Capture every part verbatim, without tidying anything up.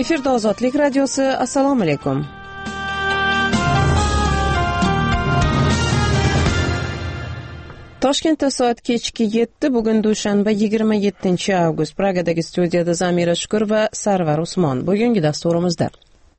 Efirda Ozodlik radiosi. Assalomu alaykum. Toshkentda soat kechki yetti, bugun dushanba yigirma yettinchi avgust. Pragadagi studiyada Zamira Shukur va Sarvar Usmon. Bugungi dasturimizda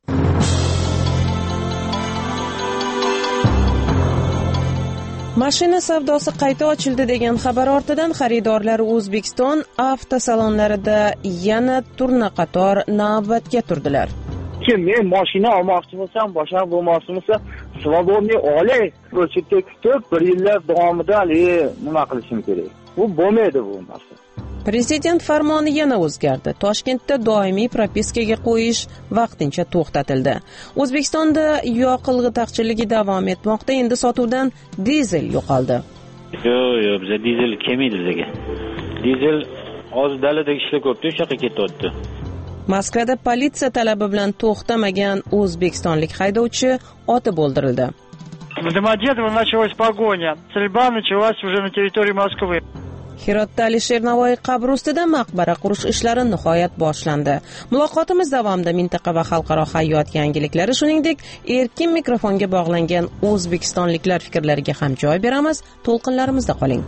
mashina savdosi qayta ochildi degan xabar ortidan xaridorlar O'zbekiston avtosalonlarida yana turnaqator navbatga turdilar. Men mashina olmoqchi bo'lsam, boshqa bo'lmoqchi bo'lsa, svobodniy olay, prochekka kutib bir yillar davomida nima qilishim kerak. Bu bo'lmaydi bu narsa. Prezident farmoni yana o'zgardi. Toshkentda doimiy propiskaga qo'yish vaqtincha to'xtatildi. O'zbekistonda yoqilg'i taqchilligi davom etmoqda. Endi sotuvdan dizel yo'qoldi. Yo'q, yo'q, bizga dizel kelmaydi bizga. Dizel hozir dalada ishlar ko'pda o'sha yoqqa ketyapti. Moskvada politsiya talabi bilan to'xtamagan o'zbekistonlik haydovchi otib o'ldirildi. В Домодедово началась погоня. Стрельба началась уже на территории Москвы. Hirotda Alisher Navoiy qabri ustida maqbara qurish ishlari nihoyat boshlandi. Muloqotimiz davomida mintaqa va xalqaro hayot yangiliklari, shuningdek, erkin mikrofonga bog'langan o'zbekistonliklar fikrlariga ham joy beramiz. To'lqinlarimizda qoling.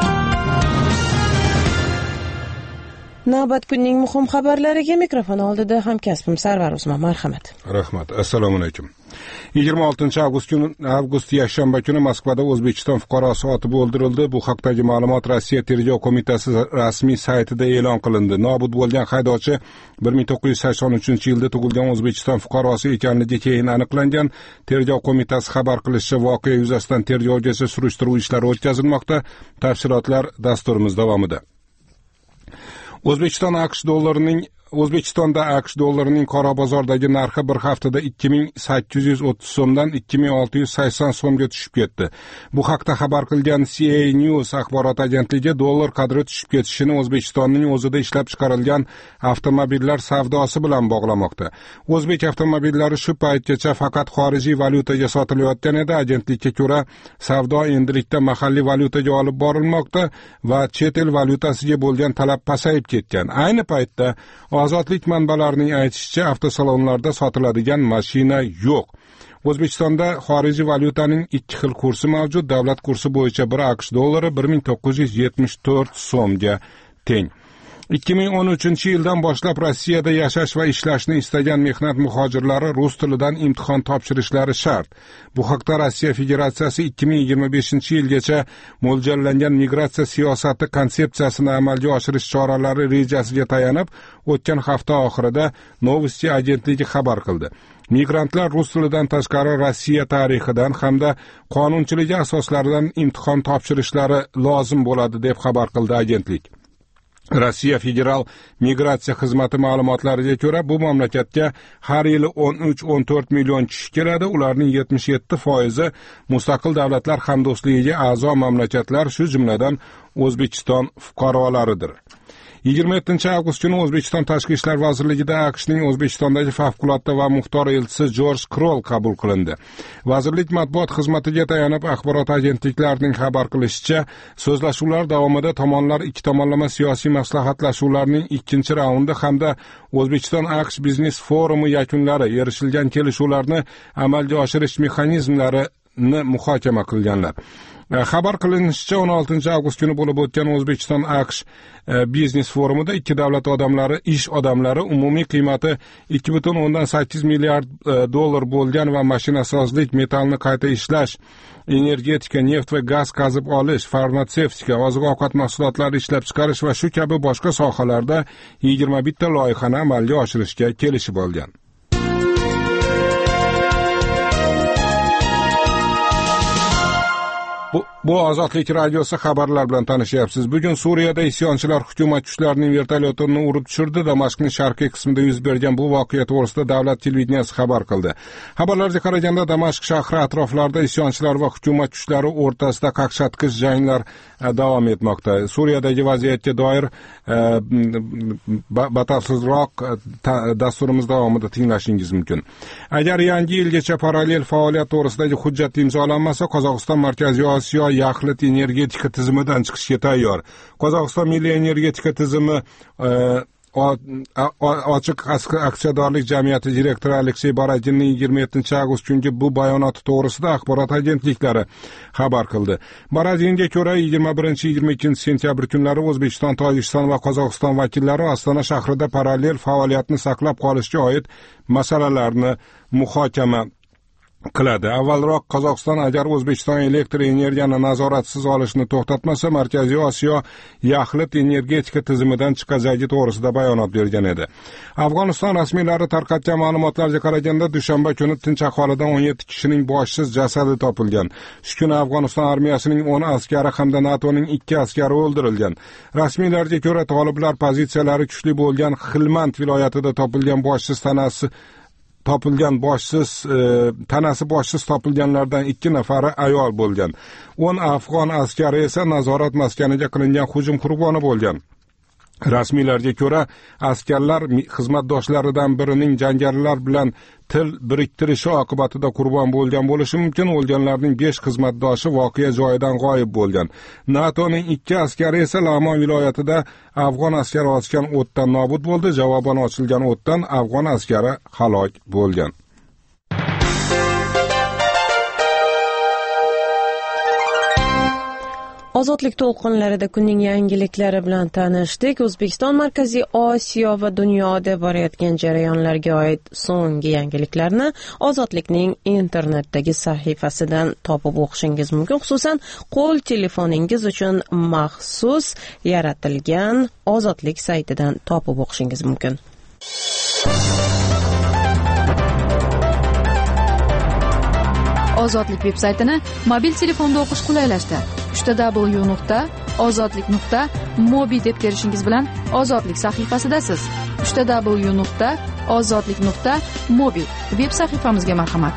Navbat kunning muhim xabarlariga mikrofon oldida hamkasbim Sarvar Usmon. Marhamat. Rahmat. Assalomu alaykum. yigirma oltinchi avgust kuni avgust yakshanba kuni Moskvada O'zbekiston fuqarosi otib o'ldirildi. Bu haqdagi ma'lumot Rossiya tergov qo'mitasi rasmiy saytida e'lon qilindi. Nobud bo'lgan haydovchi bir ming to'qqiz yuz sakson uchinchi yilda tug'ilgan O'zbekiston fuqarosi ekanligi keyin aniqlangan. Tergov qo'mitasi xabar qilishicha, voqea yuzasidan tergovgacha surishtiruv ishlari o'tkazilmoqda. Tafsilotlar dasturimiz davomida. O'zbekiston AQSh dollarining O'zbekistonda AQSh dollarining qora bozordagi narxi bir haftada ikki ming sakkiz yuz o'ttiz so'mdan ikki ming olti yuz sakson so'mga tushib ketdi. Bu haqda xabar qilgan C A News axborot agentligi dollar qadri tushib ketishini O'zbekistonning o'zida ishlab chiqarilgan avtomobillar savdosi bilan bog'lamoqda. O'zbek avtomobillari shu paytgacha faqat xorijiy valyutaga sotilayotgan edi. Agentlikka ko'ra, savdo endilikda mahalliy valyutaga olib borilmoqda va chet el valyutasiga bo'lgan talab pasayib ketgan. Ayni paytda Ozodlik manbalarining aytishicha, avtosalonlarda sotiladigan mashina yo'q. O'zbekistonda xorijiy valyutaning ikki xil kursi mavjud. Davlat kursi bo'yicha bir AQSh dollari bir ming to'qqiz yuz yetmish to'rt so'mga teng. ikki ming o'n uchinchi yildan boshlab Rossiyada yashash va ishlashni istagan mehnat muhojirlari rus tilidan imtihon topshirishlari shart. Bu haqda Rossiya Federatsiyasi ikki ming yigirma beshinchi yilgacha mo'ljallangan migratsiya siyosati konsepsiyasini amalga oshirish choralari rejasiga tayanib, o'tgan hafta oxirida Novosti agentligi xabar qildi. Migrantlar rus tilidan tashqari Rossiya tarixidan hamda qonunchiligi asoslaridan imtihon topshirishlari lozim bo'ladi deb xabar qildi agentlik. Rossiya Federal migratsiya xizmati ma'lumotlariga ko'ra, bu mamlakatga har yili o'n uch o'n to'rt million kishi keladi. Ularning yetmish yetti foizi mustaqil davlatlar hamdo'stligiga a'zo mamlakatlar, shu jumladan O'zbekiston fuqarolaridir. yigirma yettinchi avgust kuni O'zbekiston Tashqi ishlar vazirligida AQShning O'zbekistondagi favqulodda va muxtor elchisi Jorj Kroll qabul qilindi. Vazirlik matbuot xizmatiga tayanib axborot agentliklarining xabar qilishicha, so'zlashuvlar davomida tomonlar ikki tomonlama siyosiy maslahatlashuvlarning ikkinchi raundi hamda O'zbekiston AQSh biznes forumi yakunlari, erishilgan kelishuvlarni amalga oshirish mexanizmlarini muhokama qilganlar. Xabar qilinishicha, o'n oltinchi avgust kuni bo'lib o'tgan O'zbekiston AQSh biznes forumida ikki davlat odamlari, ish odamlari umumiy qiymati ikki butun o'ndan sakkiz milliard dollar bo'lgan va mashinasozlik, metallni qayta ishlash, energetika, neft va gaz qazib olish, farmatsevtika, oziq-ovqat mahsulotlari ishlab chiqarish va shu kabi boshqa sohalarda yigirma bitta loyihani amalga oshirishga kelishib olgan. Bu, bu Ozodlik radiosi xabarlar bilan tanishyapsiz. Bugun Suriyada isyonchilar hukumat kuchlarining vertolyotini urib tushirdi. Damashqning sharqiy qismida yuz bergan bu voqea to'g'risida davlat televideniyasi xabar qildi. Xabarlarga qaraganda, Damashq shahri atroflarida isyonchilar va hukumat kuchlari o'rtasida qaqshatqich janglar davom etmoqda. Suriyadagi vaziyatga doir batafsilroq dasturimiz davomida tinglashingiz mumkin. Agar yangi yilgacha parallel faoliyat to'g'risidagi hujjat imzolanmasa, Qozog'iston Markaziy Osiyo yaxlit energetika tizimidan chiqishga tayyor. Qozog'iston milliy energetika tizimi ochiq aksiyadorlik jamiyati direktori Aleksey Baradinning yigirma yettinchi avgust kungi bu bayonoti to'g'risida axborot agentliklari xabar qildi. Baradinga ko'ra yigirma birinchi yigirma ikkinchi sentyabr kunlari O'zbekiston, Tojikiston va Qozog'iston vakillari Ostona shahrida parallel faoliyatni saqlab qolishga oid masalalarni muhokama qiladi. Avvalroq Qozog'iston agar O'zbekiston elektr energiyani nazoratsiz olishni to'xtatmasa, Markaziy Osiyo yaxlit energetika tizimidan chiqajagi to'g'risida bayonot bergan edi. Afg'oniston rasmiylari tarqatgan ma'lumotlarga qaraganda, dushanba kuni tinch aholidan o'n yetti kishining boshsiz jasadi topilgan. Shu kuni Afg'oniston armiyasining o'n askari hamda NATOning ikki askari o'ldirilgan. Rasmiylarga ko'ra, toliblar pozitsiyalari kuchli bo'lgan Xilmand viloyatida topilgan boshsiz tanasi topilgan boshsiz e, tanasi boshsiz topilganlardan ikki nafari ayol bo'lgan. o'n afg'on askari esa nazorat maskaniga qilingan hujum qurboni bo'lgan. Rasmiylarga ko'ra, askarlar xizmatdoshlaridan birining jangarilar bilan til biriktirishi oqibatida qurbon bo'lgan bo'lishi mumkin. O'lganlarning besh xizmatdoshi voqea joyidan g'oyib bo'lgan. NATOning ikki askari esa Lamon viloyatida afg'on askari ochgan o'tdan nobud bo'ldi. Javoban ochilgan o'tdan afg'on askari halok bo'lgan. Ozodlik to'lqinlarida kunning yangiliklari bilan tanishdik. O'zbekiston, Markaziy Osiyo va dunyoda borayotgan jarayonlarga oid so'nggi yangiliklarni Ozodlikning internetdagi sahifasidan topib o'qishingiz mumkin. Xususan, qo'l telefoningiz uchun maxsus yaratilgan Ozodlik saytidan topib o'qishingiz mumkin. Ozodlik veb-saytini mobil telefonda o'qish qulaylashdi. w w w nuqta ozodlik nuqta mobi deb terishingiz bilan Ozodlik sahifasidasiz. w w w nuqta ozodlik nuqta mobi veb sahifamizga marhamat.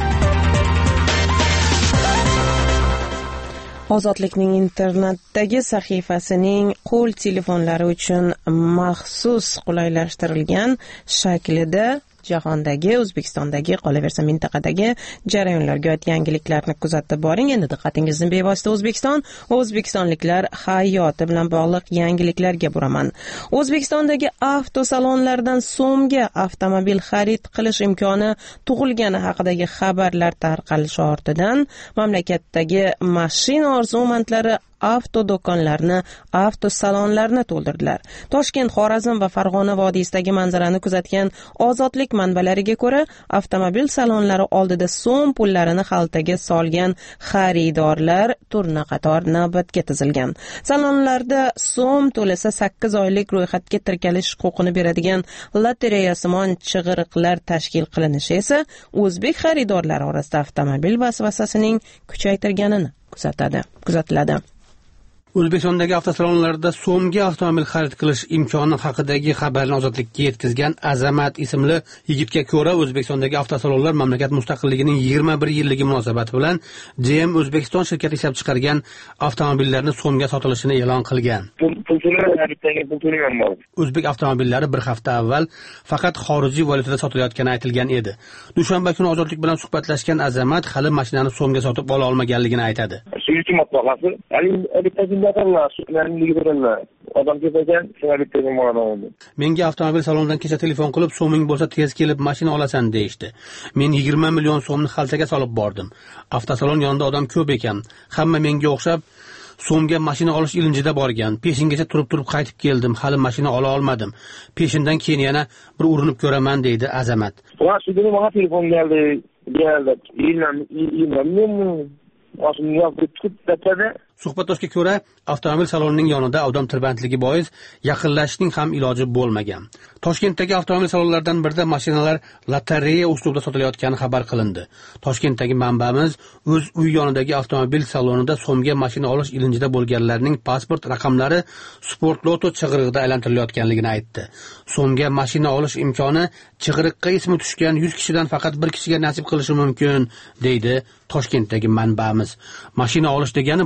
Ozodlikning internetdagi sahifasining qo'l telefonlari uchun maxsus qulaylashtirilgan shaklida jahondagi, O'zbekistondagi, qolaversa mintaqadagi jarayonlarga oid yangiliklarni kuzatib boring. Endi diqqatingizni bevosita O'zbekiston va o'zbekistonliklar hayoti bilan bog'liq yangiliklarga buraman. O'zbekistondagi avtosalonlardan so'mga avtomobil xarid qilish imkoni tug'ilgani haqidagi xabarlar tarqalishi ortidan mamlakatdagi mashina orzumandlari avtodo'konlarni, avtosalonlarni to'ldirdilar. Toshkent, Xorazm va Farg'ona vodiysidagi manzarani kuzatgan Ozodlik manbalariga ko'ra, avtomobil salonlari oldida so'm pullarini xaltaga solgan xaridorlar turna qator navbatga tizilgan. Salonlarda so'm to'lasa sakkiz oylik ro'yxatga tirkalish huquqini beradigan lotereyasimon chig'iriqlar tashkil qilinishi esa o'zbek xaridorlari orasida avtomobil vasvasasining kuchaytirganini kuzatadi, kuzatiladi. O'zbekistondagi avtosalonlarda so'mga avtomobil xarid qilish imkoni haqidagi xabarni Ozodlikka yetkazgan Azamat ismli yigitga ko'ra, O'zbekistondagi avtosalonlar mamlakat mustaqilligining yigirma bir yilligi munosabati bilan J M O'zbekiston shirkati ishlab chiqargan avtomobillarni so'mga sotilishini e'lon qilgan. O'zbek avtomobillari bir hafta avval faqat xorijiy valyutada sotilayotgani aytilgan edi. Dushanba kuni Ozodlik bilan suhbatlashgan Azamat hali mashinani so'mga sotib ola olmaganligini aytadi. Menga avtomobil salonidan kecha telefon qilib, so'ming bo'lsa tez kelib mashina olasan deyishdi. Men yigirma million so'mni xaltaga solib bordim. Avtosalon yonida odam ko'p ekan. Hamma menga o'xshab so'mga mashina olish ilinjida borgan. Peshingacha turib-turib qaytib keldim. Hali mashina ola olmadim. Peshindan keyin yana bir urinib ko'raman deydi Azamat. Va shu kuni menga telefon keldi. Geldi. Suhbatdoshga ko'ra, avtomobil salonining yonida odam tirbandligi bois yaqinlashishning ham iloji bo'lmagan. Toshkentdagi avtomobil salonlaridan birida mashinalar lotereya uslubida sotilayotgani xabar qilindi. Toshkentdagi manbamiz o'z uy yonidagi avtomobil salonida so'mga mashina olish ilinjida bo'lganlarning pasport raqamlari Sport Loto chig'irig'ida aylantirilayotganligini aytdi. So'mga mashina olish imkoni chig'iriqqa ismi tushgan yuz kishidan faqat bir kishiga nasib qilishi mumkin, deydi Toshkentdagi manbamiz. Mashina olish degani bu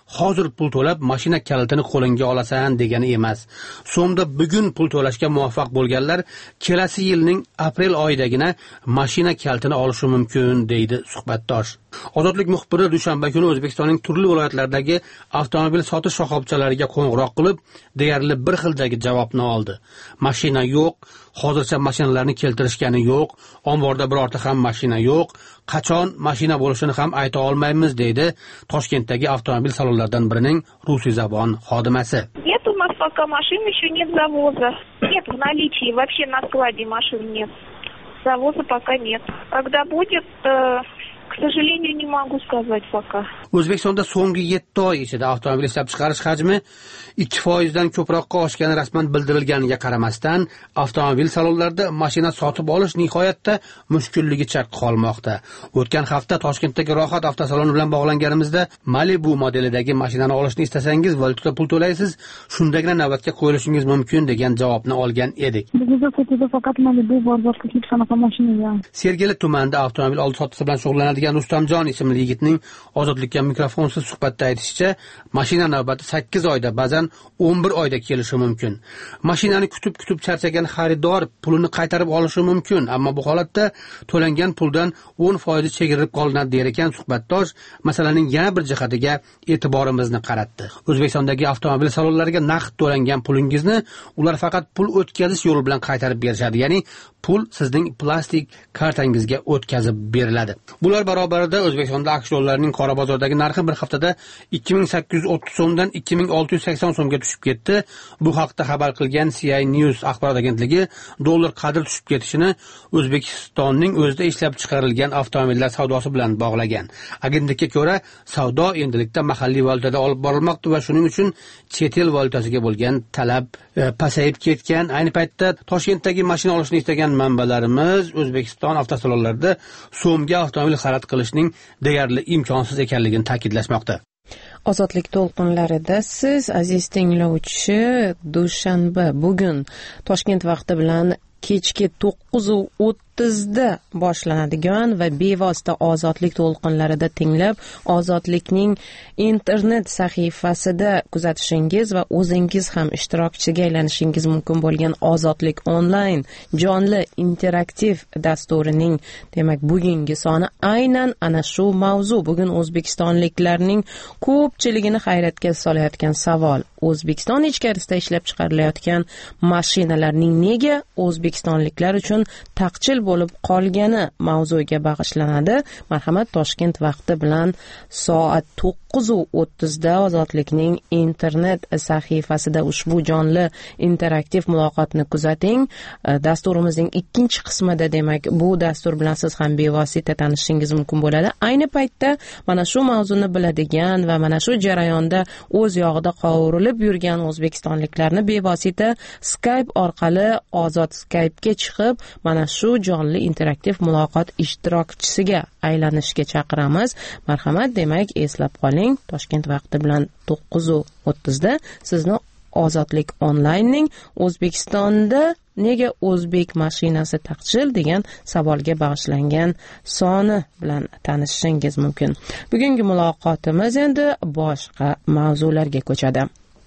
hozir pul to'lab mashina kalitini qo'lingga olasan degani emas. So'mda bugun pul to'lashga muvaffaq bo'lganlar kelasi yilning aprel oyidagina mashina kalitini olishi mumkin, deydi suhbatdosh. Ozodlik muxbiri dushanba kuni O'zbekistonning turli viloyatlaridagi avtomobil sotish shoxobchalariga qo'ng'iroq qilib, deyarli bir xildagi javobni oldi. Mashina yo'q, hozircha mashinalarni keltirishgani yo'q, omborda birorta ham mashina yo'q, qachon mashina bo'lishini ham ayta olmaymiz, deydi Toshkentdagi avtomobil salonlaridan birining rusiy zabon xodimasi. Нет у нас пока машин, еще нет завоза. Нет в наличии, вообще на складе машин нет. Завоза пока нет. Когда будет, э, к сожалению, не могу сказать пока. O'zbekistonda so'nggi yetti oy ichida avtomobil ishlab chiqarish hajmi ikki foizdan ko'proqqa oshgani rasman bildirilganiga qaramasdan, avtomobil salonlarida mashina sotib olish nihoyatda mushkulligicha qolmoqda. O'tgan hafta Toshkentdagi Rohat avtosaloni bilan bog'langanimizda Malibu modelidagi mashinani olishni istasangiz valyutada pul to'laysiz, shundagina navbatga qo'yilishingiz mumkin degan javobni olgan edik. Bizda ko'chada faqat Malibu bor, boshqa hech qanaqa mashina yo'q. Sergeli tumanida avtomobil oldi sotishi bilan shug'ullanadigan Rustamjon ismli yigitning Ozodlikka mikrofonsiz suhbatda aytishicha, mashina navbati sakkiz oyda, ba'zan o'n bir oyda kelishi mumkin. Mashinani kutib-kutib charchagan xaridor pulini qaytarib olishi mumkin, ammo bu holatda to'langan puldan o'n foiz chegirilib qolinadi der ekan suhbatdosh. Masalaning yana bir jihatiga e'tiborimizni qaratdi. O'zbekistondagi avtomobil salonlariga naqd to'langan pulingizni ular faqat pul o'tkazish yo'li bilan qaytarib berishadi, ya'ni pul sizning plastik kartangizga o'tkazib beriladi. Bular barobarida O'zbekistonda aqsh dollarining qora bozordagi narxi bir haftada ikki ming sakkiz yuz o'ttiz so'mdan ikki ming olti yuz sakson so'mga tushib ketdi. Bu haqda xabar qilgan C I News axborot agentligi dollar qadri tushib ketishini O'zbekistonning o'zida ishlab chiqarilgan avtomobillar savdosi bilan bog'lagan. Agentlikka ko'ra, savdo endilikda mahalliy valyutada olib borilmoqda va shuning uchun chet el valyutasiga bo'lgan talab e, pasayib ketgan. Ayni paytda Toshkentdagi mashina olishni istagan manbalarimiz O'zbekiston avtosalonlarida so'mga avtomobil xarid qilishning deyarli imkonsiz ekanligini ta'kidlashmoqda. Ozodlik to'lqinlarida siz, aziz tinglovchi, dushanba bugun Toshkent vaqti bilan kechki to'qqiz o'ttizda boshlanadigan va bevosita ozodlik to'lqinlarida tinglab, ozodlikning internet sahifasida kuzatishingiz va o'zingiz ham ishtirokchiga aylanishingiz mumkin bo'lgan ozodlik onlayn jonli interaktiv dasturining demak bugungi soni aynan ana shu mavzu. Bugun o'zbekistonliklarning ko'pchiligini hayratga solayotgan savol: O'zbekiston ichkarisida ishlab chiqarilayotgan mashinalarning nega o'zbekistonliklar uchun taqchil bo'lib qolgani mavzuga bag'ishlanadi. Marhamat, Toshkent vaqti bilan soat to'qqiz o'ttizda ozodlikning internet sahifasida ushbu jonli interaktiv muloqotni kuzating. Dasturimizning ikkinchi qismida demak bu dastur bilan siz ham bevosita tanishishingiz mumkin bo'ladi. Ayni paytda mana shu mavzuni biladigan va mana shu jarayonda o'z yog'ida qovurilib yurgan o'zbekistonliklarni bevosita Skype orqali ozod Skype'ga chiqib mana shu jonli interaktiv muloqot ishtirokchisiga aylanishga chaqiramiz. Marhamat, demak eslab qoling, Toshkent vaqti bilan to'qqiz o'ttizda sizni Ozodlik onlaynning O'zbekistonda nega o'zbek mashinasi taqchil degan savolga bag'ishlangan soni bilan tanishishingiz mumkin. Bugungi muloqotimiz endi boshqa mavzularga ko'chadi.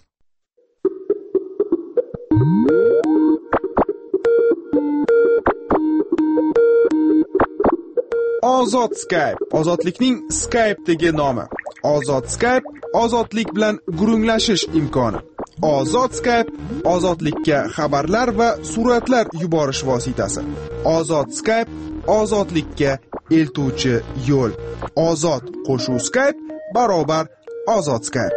Ozod Skype, ozodlikning Skype'dagi nomi. Ozod Skype, ozodlik bilan gurunglashish imkoni. Ozod Skype, ozodlikka xabarlar va suratlar yuborish vositasi. Ozod Skype, ozodlikka eltuvchi yo'l. Ozod qo'shuv Skype barobar Ozod Skype.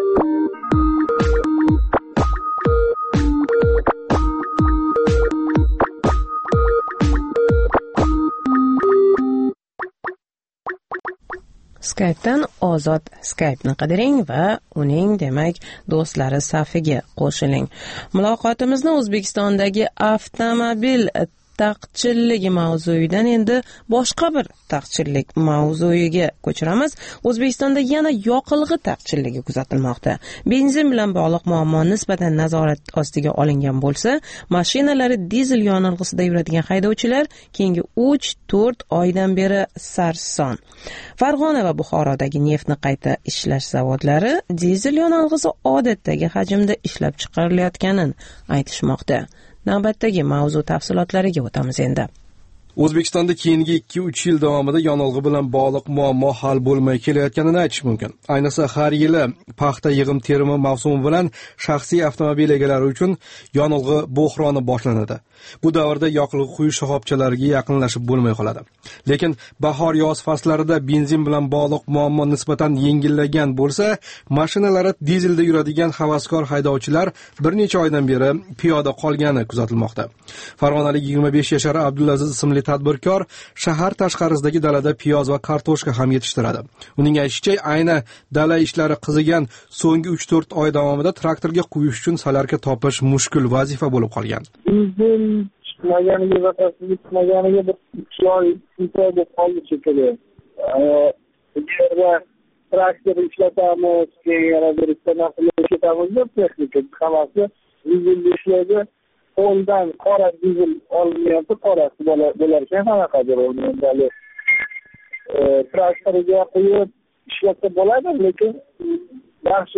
Skype'dan ozod Skype'ni qidiring va uning demak do'stlari safiga qo'shiling. Muloqotimizni O'zbekistondagi avtomobil taqchilligi mavzuidan endi boshqa bir taqchillik mavzuiga ko'chiramiz. O'zbekistonda yana yoqilg'i taqchilligi kuzatilmoqda. Benzin bilan bog'liq muammo nisbatan nazorat ostiga olingan bo'lsa, mashinalari dizel yonilg'isida yuradigan haydovchilar keyingi uch to'rt oydan beri sarson. Farg'ona va Buxorodagi neftni qayta ishlash zavodlari dizel yonilg'isi odatdagi hajmda ishlab chiqarilayotganini aytishmoqda. Navbatdagi mavzu tafsilotlariga o'tamiz endi. O'zbekistonda keyingi ikki uch yil davomida yonilg'i bilan bog'liq muammo hal bo'lmay kelayotganini aytish mumkin. Ayniqsa har yili paxta yig'im terimi mavsumi bilan shaxsiy avtomobil egalari uchun yonilg'i bo'hroni boshlanadi. Bu davrda yoqilg'i quyish shoxobchalariga yaqinlashib bo'lmay qoladi. Lekin bahor yoz faslarida benzin bilan bog'liq muammo nisbatan yengillagan bo'lsa, mashinalari dizelda yuradigan havaskor haydovchilar bir necha oydan beri piyoda qolgani kuzatilmoqda. Farg'onalik yigirma besh yashar Abdulaziz ismli tadbirkor shahar tashqarisidagi dalada piyoz va kartoshka ham yetishtiradi. Uning aytishicha, ayni dala ishlari qizigan so'nggi uch to'rt oy davomida traktorga quyish uchun solarka topish mushkul vazifa bo'lib qolgan. Chiqmaganiga va chiqmaganiga bir uch oy bo'lib qoldi shekilli. Yerda traktor ishlatamiz, keyin yana bir ikkita narsalar ishlatamiz deb texnika hammasi dizel ishlaydi. Qo'ldan qora dizel olmayapti, qorasi bo'lar ekan qanaqadir o'rnida. Traktorga qo'yib ishlatsa bo'ladi, lekin yaxshi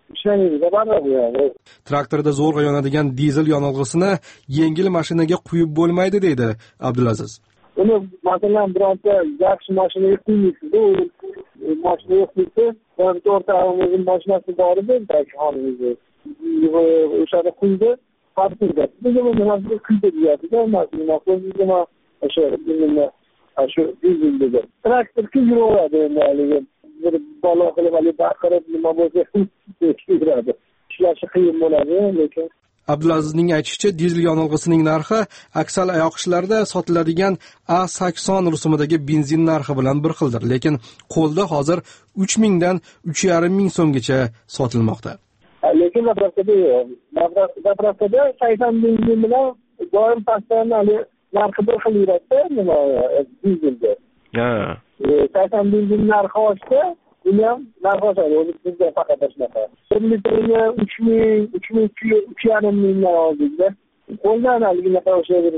Traktorda zo'rg'a yonadigan dizel yonilg'isini yengil mashinaga quyib bo'lmaydi deydi Abdulaziz. Uni masalan bironta yaxshi mashinaga quymaysiz, u mashina yo'qsa, o'rtog'imizning mashinasi bor edi, homizni. O'shani quydi, farqida. Bizga bu narsa quydi deyapti-da, mashina qo'ydi, o'sha dinni, shu dizel dedi. Traktor yuraveradi endi, bir bola qilib ali baqirib nima bo'lsa yuradi. Ishlashi qiyin bo'ladi, lekin Abdulazizning aytishicha, dizel yonilg'isining narxi aksal oyoqishlarda sotiladigan A sakson rusumidagi benzin narxi bilan bir xildir, lekin qo'lda hozir uch ming dan uch yarim ming so'mgacha sotilmoqda. Lekin zapravkada yo'q. Zapravkada sakson benzin bilan doim pastdan ali narxi bir xil yuradi, nima dizelda. Ha. sakson benzin narxi oshsa, uni ham narxi oshadi. Uni bizda faqat shunaqa. bir litrini uch ming, uch ming uch yarim mingdan oldikda. Qo'ldan alginaqa o'sha bir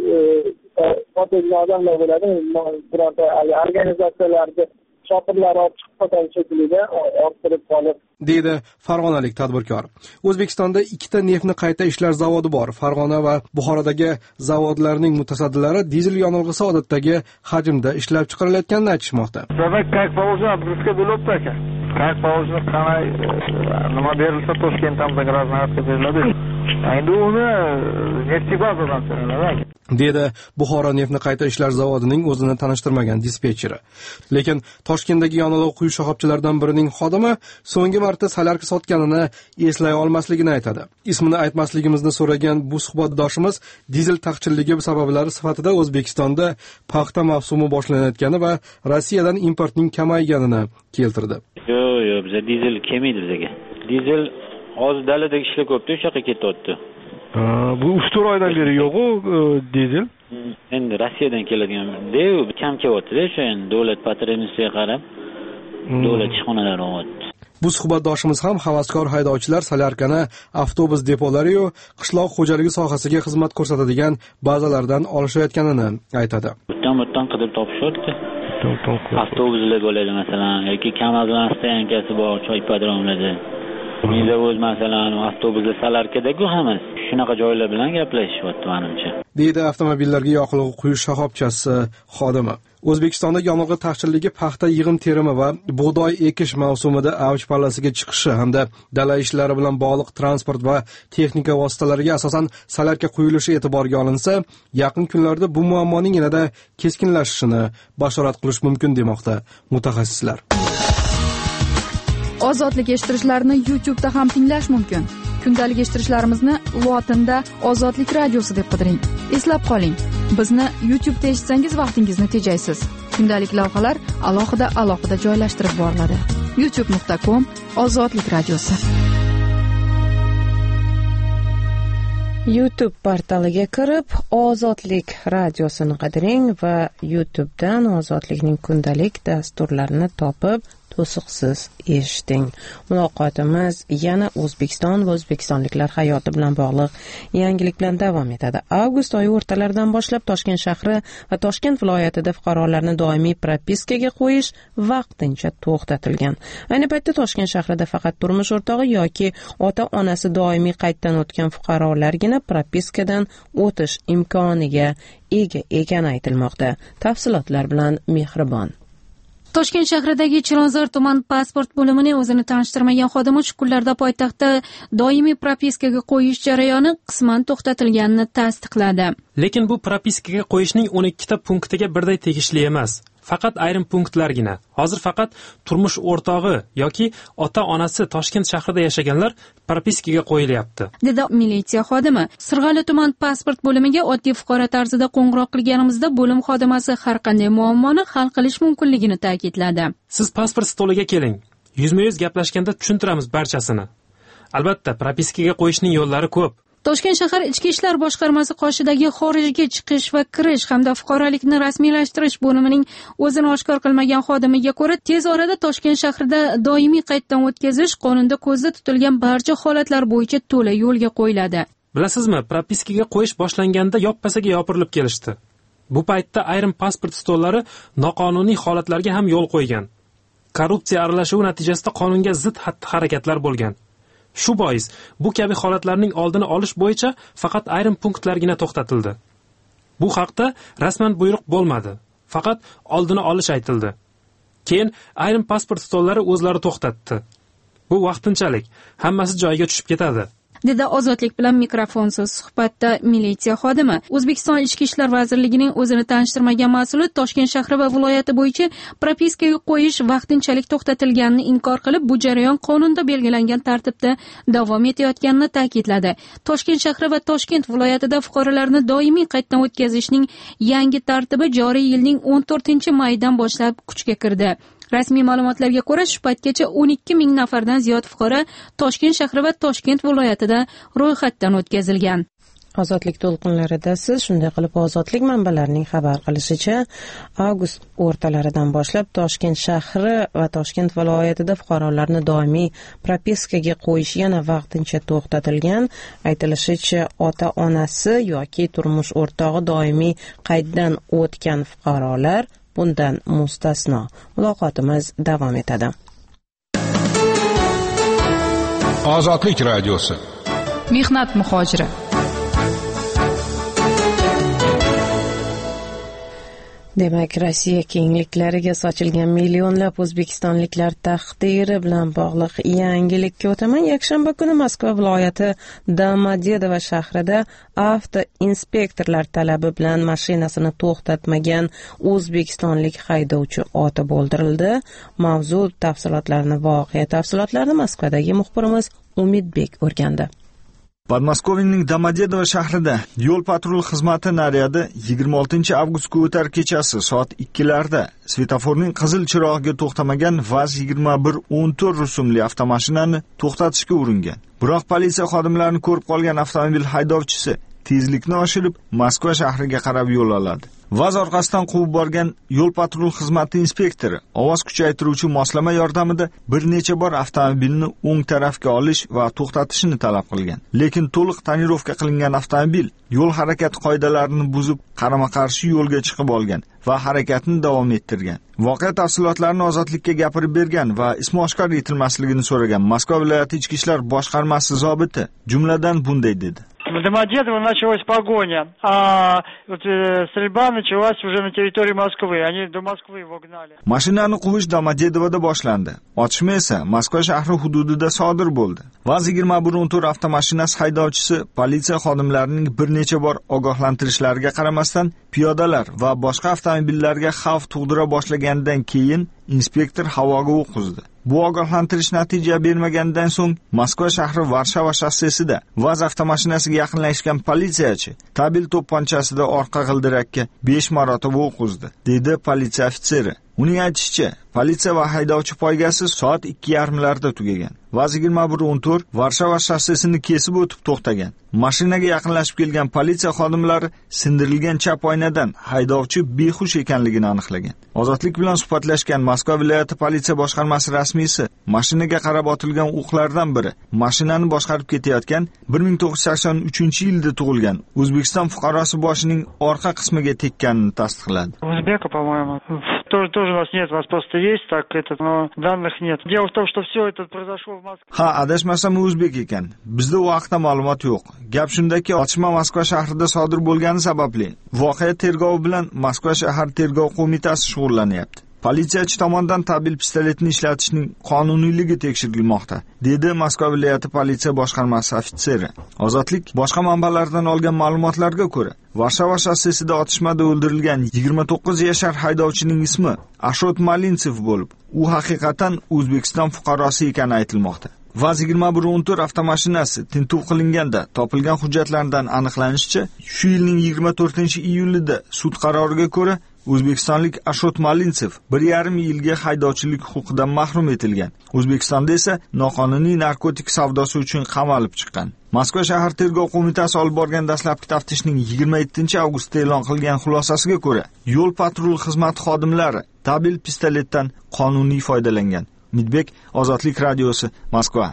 fotoga odamlar bo'ladi, birorta organizatsiyalarda shopirlar olib chiqib sotadi shekilida orttirib qolib, deydi farg'onalik tadbirkor. O'zbekistonda ikkita neftni qayta ishlash zavodi bor. Farg'ona va Buxorodagi zavodlarning mutasaddilari dizel yonilg'isi odatdagi hajmda ishlab chiqarilayotganini aytishmoqda. Demak, как положено, обгрузка bo'libdi aka. Как положено, qanday nima berilsa Toshkentdan raznoratga beriladi. Endi uni neftibazadan so'raladi. Dedi Buxoro neftni qayta ishlash zavodining o'zini tanishtirmagan dispetcheri. Lekin Toshkentdagi yonilg'i quyish shoxobchalaridan birining xodimi so'nggi marta salarka sotganini eslay olmasligini aytadi. Ismini aytmasligimizni so'ragan bu suhbatdoshimiz dizel taqchilligi sabablari sifatida O'zbekistonda paxta mavsumi boshlanayotgani va Rossiyadan importning kamayganini keltirdi. Yo'q, yo'q, bizda dizel kelmaydi bizga. Dizel hozir daladagi ishlar ko'pdi, o'sha yoqqa ketyapti. Bu uch to'rt oydan beri yo'q-ku dizel. Endi Rossiyadan keladigan-da, kam kelyapti-da, o'sha endi davlat patronasiga qarab davlat ishxonalari olyapti. Bu suhbatdoshimiz ham havaskor haydovchilar salarkani avtobus depolari yo qishloq xo'jaligi sohasiga xizmat ko'rsatadigan bazalardan olishayotganini aytadi. Butdan-butdan qidib topishyapti. Avtobuslar bo'ladi masalan, yoki kamazlansa yankasi bor, choy podromlarda. Bizda o'z masalan avtobuslar salarkada-ku hammasi. Shunaqa joylar bilan gaplashyapti menimcha. Deydi avtomobillarga yoqilg'i quyish shoxobchasi xodimi. O'zbekistonda yonilg'i taqchilligi paxta yig'im terimi va bug'doy ekish mavsumida avj pallasiga chiqishi hamda dala ishlari bilan bog'liq transport va texnika vositalariga asosan salarka quyilishi e'tiborga olinsa, yaqin kunlarda bu muammoning yanada keskinlashishini bashorat qilish mumkin demoqda mutaxassislar. Ozodlik eshittirishlarini YouTube'da ham tinglash mumkin. Kundalik eshittirishlarimizni lotinda Ozodlik radiosi deb qidiring. Eslab qoling, bizni YouTube'da eshitsangiz vaqtingizni tejaysiz. Kundalik lavhalar alohida alohida joylashtirib boriladi. youtube nuqta com Ozodlik radiosi. YouTube portaliga kirib, Ozodlik radiosini qidiring va YouTubedan Ozodlikning kundalik dasturlarini topib, to'siqsiz eshiting. Muloqotimiz yana O'zbekiston va o'zbekistonliklar hayoti bilan bog'liq yangilik bilan davom etadi. Avgust oyi o'rtalaridan boshlab Toshkent shahri va Toshkent viloyatida fuqarolarni doimiy propiskaga qo'yish vaqtincha to'xtatilgan. Ayni paytda Toshkent shahrida faqat turmush o'rtog'i yoki ota-onasi doimiy qayddan o'tgan fuqarolargina propiskadan o'tish imkoniga ega ekani aytilmoqda. Tafsilotlar bilan Mehribon. Toshkent shahridagi Chilonzor tuman pasport bo'limining o'zini tanishtirmagan xodim uch kunlarda poytaxtda doimiy propiskaga qo'yish jarayoni qisman to'xtatilganini tasdiqladi. Lekin bu propiskaga qo'yishning o'n ikkita punktiga birday tegishli emas. Faqat ayrim punktlargina. Hozir faqat turmush o'rtog'i yoki ota-onasi Toshkent shahrida yashaganlar propiskaga qo'yilyapti, dedi militsiya xodimi. Sirg'ali tuman pasport bo'limiga oddiy fuqaro tarzida qo'ng'iroq qilganimizda bo'lim xodimasi har qanday muammoni hal qilish mumkinligini ta'kidladi. Siz pasport stoliga keling. Yuzma-yuz gaplashganda tushuntiramiz barchasini. Albatta, propiskaga qo'yishning yo'llari ko'p. Toshkent shahar Ichki ishlar boshqarmasi qoshidagi xorijga chiqish va kirish hamda fuqarolikni rasmiylashtirish bo'limining o'zini oshkor qilmagan xodimiga ko'ra, tez orada Toshkent shahrida doimiy qayddan o'tkazish qonunda ko'zda tutilgan barcha holatlar bo'yicha to'la yo'lga qo'yiladi. Bilasizmi, propiskaga qo'yish boshlanganda yoppasaga yopirilib kelishdi. Bu paytda ayrim pasport stollari noqonuniy holatlarga ham yo'l qo'ygan. Korrupsiya aralashuvi natijasida qonunga zid xatti-harakatlar bo'lgan. Shu bois bu kabi holatlarning oldini olish bo'yicha faqat ayrim punktlargina to'xtatildi. Bu haqda rasman buyruq bo'lmadi, faqat oldini olish aytildi. Keyin ayrim pasport stollari o'zlari to'xtatdi. Bu vaqtinchalik, hammasi joyiga tushib ketadi, dedi Ozodlik bilan mikrofonsiz suhbatda militsiya xodimi. O'zbekiston Ichki ishlar vazirligining o'zini tanishtirmagan mas'uli Toshkent shahri va viloyati bo'yicha propiskaga qo'yish vaqtinchalik to'xtatilganini inkor qilib, bu jarayon qonunda belgilangan tartibda davom etayotganini ta'kidladi. Toshkent shahri va Toshkent viloyatida fuqarolarni doimiy qayddan o'tkazishning yangi tartibi joriy yilning o'n to'rtinchi maydan boshlab kuchga kirdi. Rasmiy ma'lumotlarga ko'ra, shu paytgacha o'n ikki ming nafardan ziyod fuqaro Toshkent shahri va Toshkent viloyatida ro'yxatdan o'tkazilgan. Ozodlik to'lqinlarida siz shunday qilib Ozodlik manbalarining xabar qilishicha, avgust o'rtalaridan boshlab Toshkent shahri va Toshkent viloyatida fuqarolarni doimiy propiskaga qo'yish yana vaqtincha to'xtatilgan. Aytilishicha, ota-onasi yoki turmush o'rtog'i doimiy qayddan o'tgan fuqarolar bundan mustasno. Muloqotimiz davom etadi. Ozodlik radiosi. Mehnat muhojiri. Demak, Rossiya kengliklariga sochilgan millionlab o'zbekistonliklar taqdiri bilan bog'liq yangilikka o'taman. Yakshanba kuni Moskva viloyati Domodedovo shahrida avto inspektorlar talabi bilan mashinasini to'xtatmagan o'zbekistonlik haydovchi otib o'ldirildi. Mavzu tafsilotlarini, voqea tafsilotlarini Moskvadagi muxbirimiz Umidbek o'rgandi. Podmoskovaning Domodedovo shahrida yo'l patrul xizmati naryadi yigirma oltinchi avgustga o'tar kechasi soat ikkilarda svetoforning qizil chirog'iga to'xtamagan vaz yigirma bir o'n to'rt rusumli avtomashinani to'xtatishga uringan. Biroq politsiya xodimlarini ko'rib qolgan avtomobil haydovchisi tezlikni oshirib Moskva shahriga qarab yo'l oladi. Vaz orqasidan quvib borgan yo'l patrul xizmati inspektori ovoz kuchaytiruvchi moslama yordamida bir necha bor avtomobilni o'ng tarafga olish va to'xtatishni talab qilgan. Lekin to'liq tonirovka qilingan avtomobil yo'l harakati qoidalarini buzib, qarama-qarshi yo'lga chiqib olgan va harakatni davom ettirgan. Voqea tafsilotlarini Ozodlikka gapirib bergan va ismi oshkor etilmasligini so'ragan Moskva viloyati Ichki ishlar boshqarmasi zobiti jumladan bunday dedi. В Домодедово началась погоня, а вот, э, стрельба началась уже на территории Москвы. Они до Москвы его гнали. Mashinani quvish Domodedovoda boshlandi. Otishma esa Moskva shahri hududida sodir bo'ldi. Vaz yigirma bir o'n to'rt avtomashinasi haydovchisi politsiya xodimlarining bir necha bor ogohlantirishlariga qaramasdan piyodalar va boshqa avtomobillarga xavf tug'dira boshlaganidan keyin inspektor havoga o'q uzdi. Bu ogohlantirish natija bermaganidan so'ng Moskva shahri Varshava shossesida Vaz avtomashinasiga yaqinlashgan politsiyachi tabil to'pponchasida orqa g'ildirakka besh marotaba o'q uzdi, dedi politsiya ofitseri. Uning aytishicha, politsiya va haydovchi poygasi soat ikki yarimlarda tugagan. Vaz yigirma bir o'n to'rt Varshava shossesini kesib o'tib to'xtagan. Mashinaga yaqinlashib kelgan politsiya xodimlari sindirilgan chap oynadan haydovchi behush ekanligini aniqlagan. Ozodlik bilan suhbatlashgan Moskva viloyati politsiya boshqarmasi rasmiysi mashinaga qarab otilgan o'qlardan biri mashinani boshqarib ketayotgan bir ming to'qqiz yuz sakson uchinchi yilda tug'ilgan O'zbekiston fuqarosi boshining orqa qismiga tekkanini tasdiqladi. Узбека, по-моему. Тоже, тоже у нас нет, у нас просто есть так это, но данных нет. Дело в том, что все это произошло в Москве. Ha, adashmasam o'zbek ekan. Bizda u haqda ma'lumot yo'q. Gap shundaki, otishma Moskva shahrida sodir bo'lgani sababli voqea tergovi bilan Moskva shahar tergov qo'mitasi shug'ullanyapti. Politsiyachi tomonidan tabil pistoletni ishlatishning qonuniyligi tekshirilmoqda, dedi Moskva viloyati politsiya boshqarmasi ofitseri. Ozodlik boshqa manbalardan olgan ma'lumotlarga ko'ra, Varshava shossesida otishmada o'ldirilgan yigirma to'qqiz yashar haydovchining ismi Ashot Malintsev bo'lib, u haqiqatan O'zbekiston fuqarosi ekani aytilmoqda. Vaz yigirma bir o'n to'rt avtomashinasi tintuv qilinganda topilgan hujjatlardan aniqlanishicha, shu yilning yigirma to'rtinchi iyulida sud qaroriga ko'ra O'zbekistonlik Ashot Malintsev bir yarim yilga haydovchilik huquqidan mahrum etilgan. O'zbekistonda esa noqonuniy narkotik savdosi uchun qamalib chiqqan. Moskva shahar tergov qo'mitasi olib borgan dastlabki taftishning yigirma yettinchi avgustda e'lon qilgan xulosasiga ko'ra, yo'l patrul xizmati xodimlari tabil pistoletdan qonuniy foydalangan. Midbek, Ozodlik radiosi, Moskva.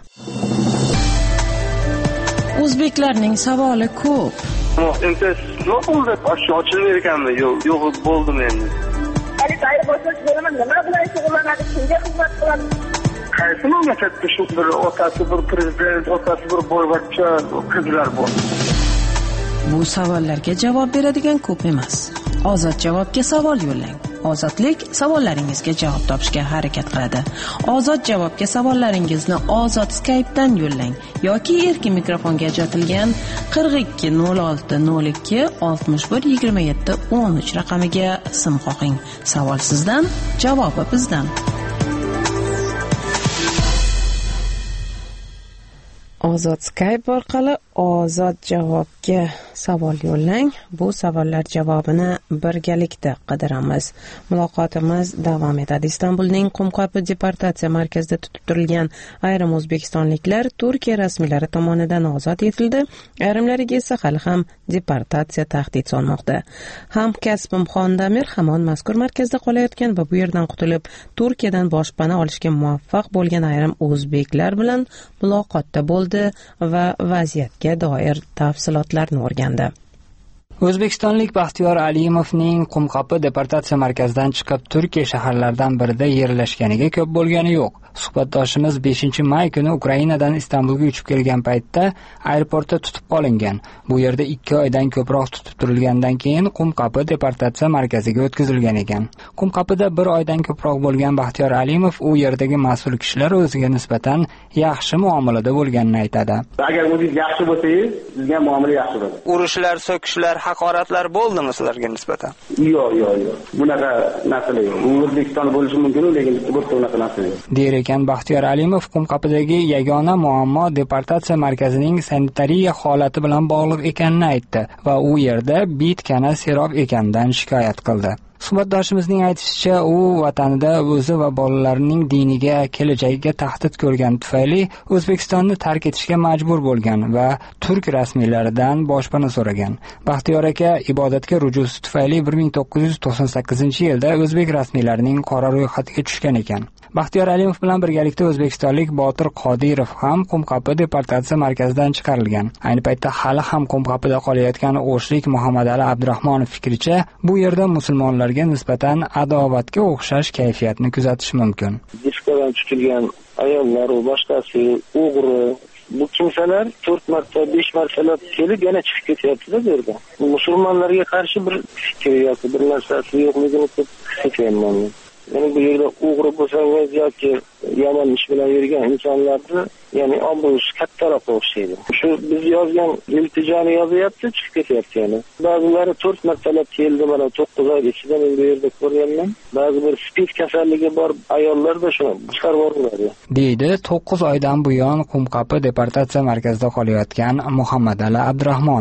O'zbeklarning savoli ko'p. Endi nima bo'ldi? Oshib ochilmay ekanmi? Yo'q, yo'q bo'ldim endi. Hali tayyor bo'lsak bo'laman, nima bilan shug'ullanadi, kimga xizmat qiladi? Qaysi mamlakatda shu bir otasi bir prezident, otasi bir boyvachcha qizlar bor? Bu savollarga javob beradigan ko'p emas. Ozod javobga savol yo'llang. Ozodlik savollaringizga javob topishga harakat qiladi. Ozod javobga savollaringizni Ozod Skype'dan yo'llang yoki erkin mikrofonga ajratilgan qirq ikki nol olti nol ikki oltmish bir yigirma yetti o'n uch raqamiga sim qo'ying. Savol sizdan, javobi bizdan. Ozod Skype orqali Ozod javobga savol yo'llang. Bu savollar javobini birgalikda qidiramiz. Muloqotimiz davom etadi. Istanbulning Qumqo'pi deportatsiya markazida tutib turilgan ayrim o'zbekistonliklar Turkiya rasmiylari tomonidan ozod etildi. Ayrimlariga esa hali ham deportatsiya tahdid solmoqda. Hamkasbim Xondamir hamon mazkur markazda qolayotgan va bu yerdan qutulib Turkiyadan boshpana olishga muvaffaq bo'lgan ayrim o'zbeklar bilan muloqotda bo'ldi va vaziyatga doir tafsilotlarni o'rgandi. O'zbekistonlik Baxtiyor Alimovning Qumqo'pi deportatsiya markazidan chiqib Turkiya shaharlaridan birida yerlashganiga ko'p bo'lgani yo'q. Suhbatdoshimiz beshinchi may kuni Ukrainadan Istanbulga uchib kelgan paytda aeroportda tutib qolingan. Bu yerda ikki oydan ko'proq tutib turilgandan keyin Qumqo'pi deportatsiya markaziga o'tkazilgan ekan. Qumqo'pida bir oydan ko'proq bo'lgan Baxtiyor Alimov u yerdagi mas'ul kishilar o'ziga nisbatan yaxshi muomalada bo'lganini aytadi. Agar o'zingiz yaxshi bo'lsangiz, sizga muomala yaxshi bo'ladi. Urushlar, so'kishlar, haqoratlar bo'ldimi sizlarga nisbatan? Yo'q, yo'q, yo'q. Bunaqa narsalar yo'q. U O'zbekiston bo'lishi mumkin, lekin bu bunaqa narsa yo'q. Der ekan Baxtiyor Alimov. Qumqo'pidagi yagona muammo deportatsiya markazining sanitariya holati bilan bog'liq ekanini aytdi va u yerda bitkana serob ekanidan shikoyat qildi. Suhbatdoshimizning aytishicha, u vatanida o'zi va bolalarining diniga, kelajagiga tahdid ko'rgani tufayli O'zbekistonni tark etishga majbur bo'lgan va turk rasmiylaridan boshpana so'ragan. Baxtiyor aka ibodatga rujusi tufayli bir ming to'qqiz yuz to'qson sakkizinchi yilda o'zbek rasmiylarining qora ro'yxatiga tushgan ekan. Baxtiyor Alimov bilan birgalikda o'zbekistonlik Botir Qodirov ham Qumqo'pi deportatsiya markazidan chiqarilgan. Ayni paytda hali ham Qumqo'pida qolayotgan o'shlik Muhammadali Abdurahmonov fikricha, bu yerda musulmonlarga nisbatan adovatga o'xshash kayfiyatni kuzatish mumkin. Diskodan tutilgan ayollar va boshqasi o'g'ri bu kimsalar to'rt marta, besh martalab kelib yana chiqib ketyapti-da bu yerda. Musulmonlarga qarshi bir fikr yoki bir narsasi yo'qligini ko'rsatayapman. Yani bu yerda o'g'ri bo'lsangiz yoki yomon ish bilan yurgan insonlarni, ya'ni obro'si kattaroq o'xshaydi. Shu biz yozgan iltijoni yozyapti, chiqib ketyapti yana. Ba'zilari to'rt martalab keldi, mana to'qqiz oy ichida men bu yerda ko'rganman. Ba'zi bir spid kasalligi bor ayollar da shuni chiqarib yuboradi. Deydi to'qqiz oydan buyon Qumqo'pi deportatsiya markazida qolayotgan Muhammadali Abdurahmonov.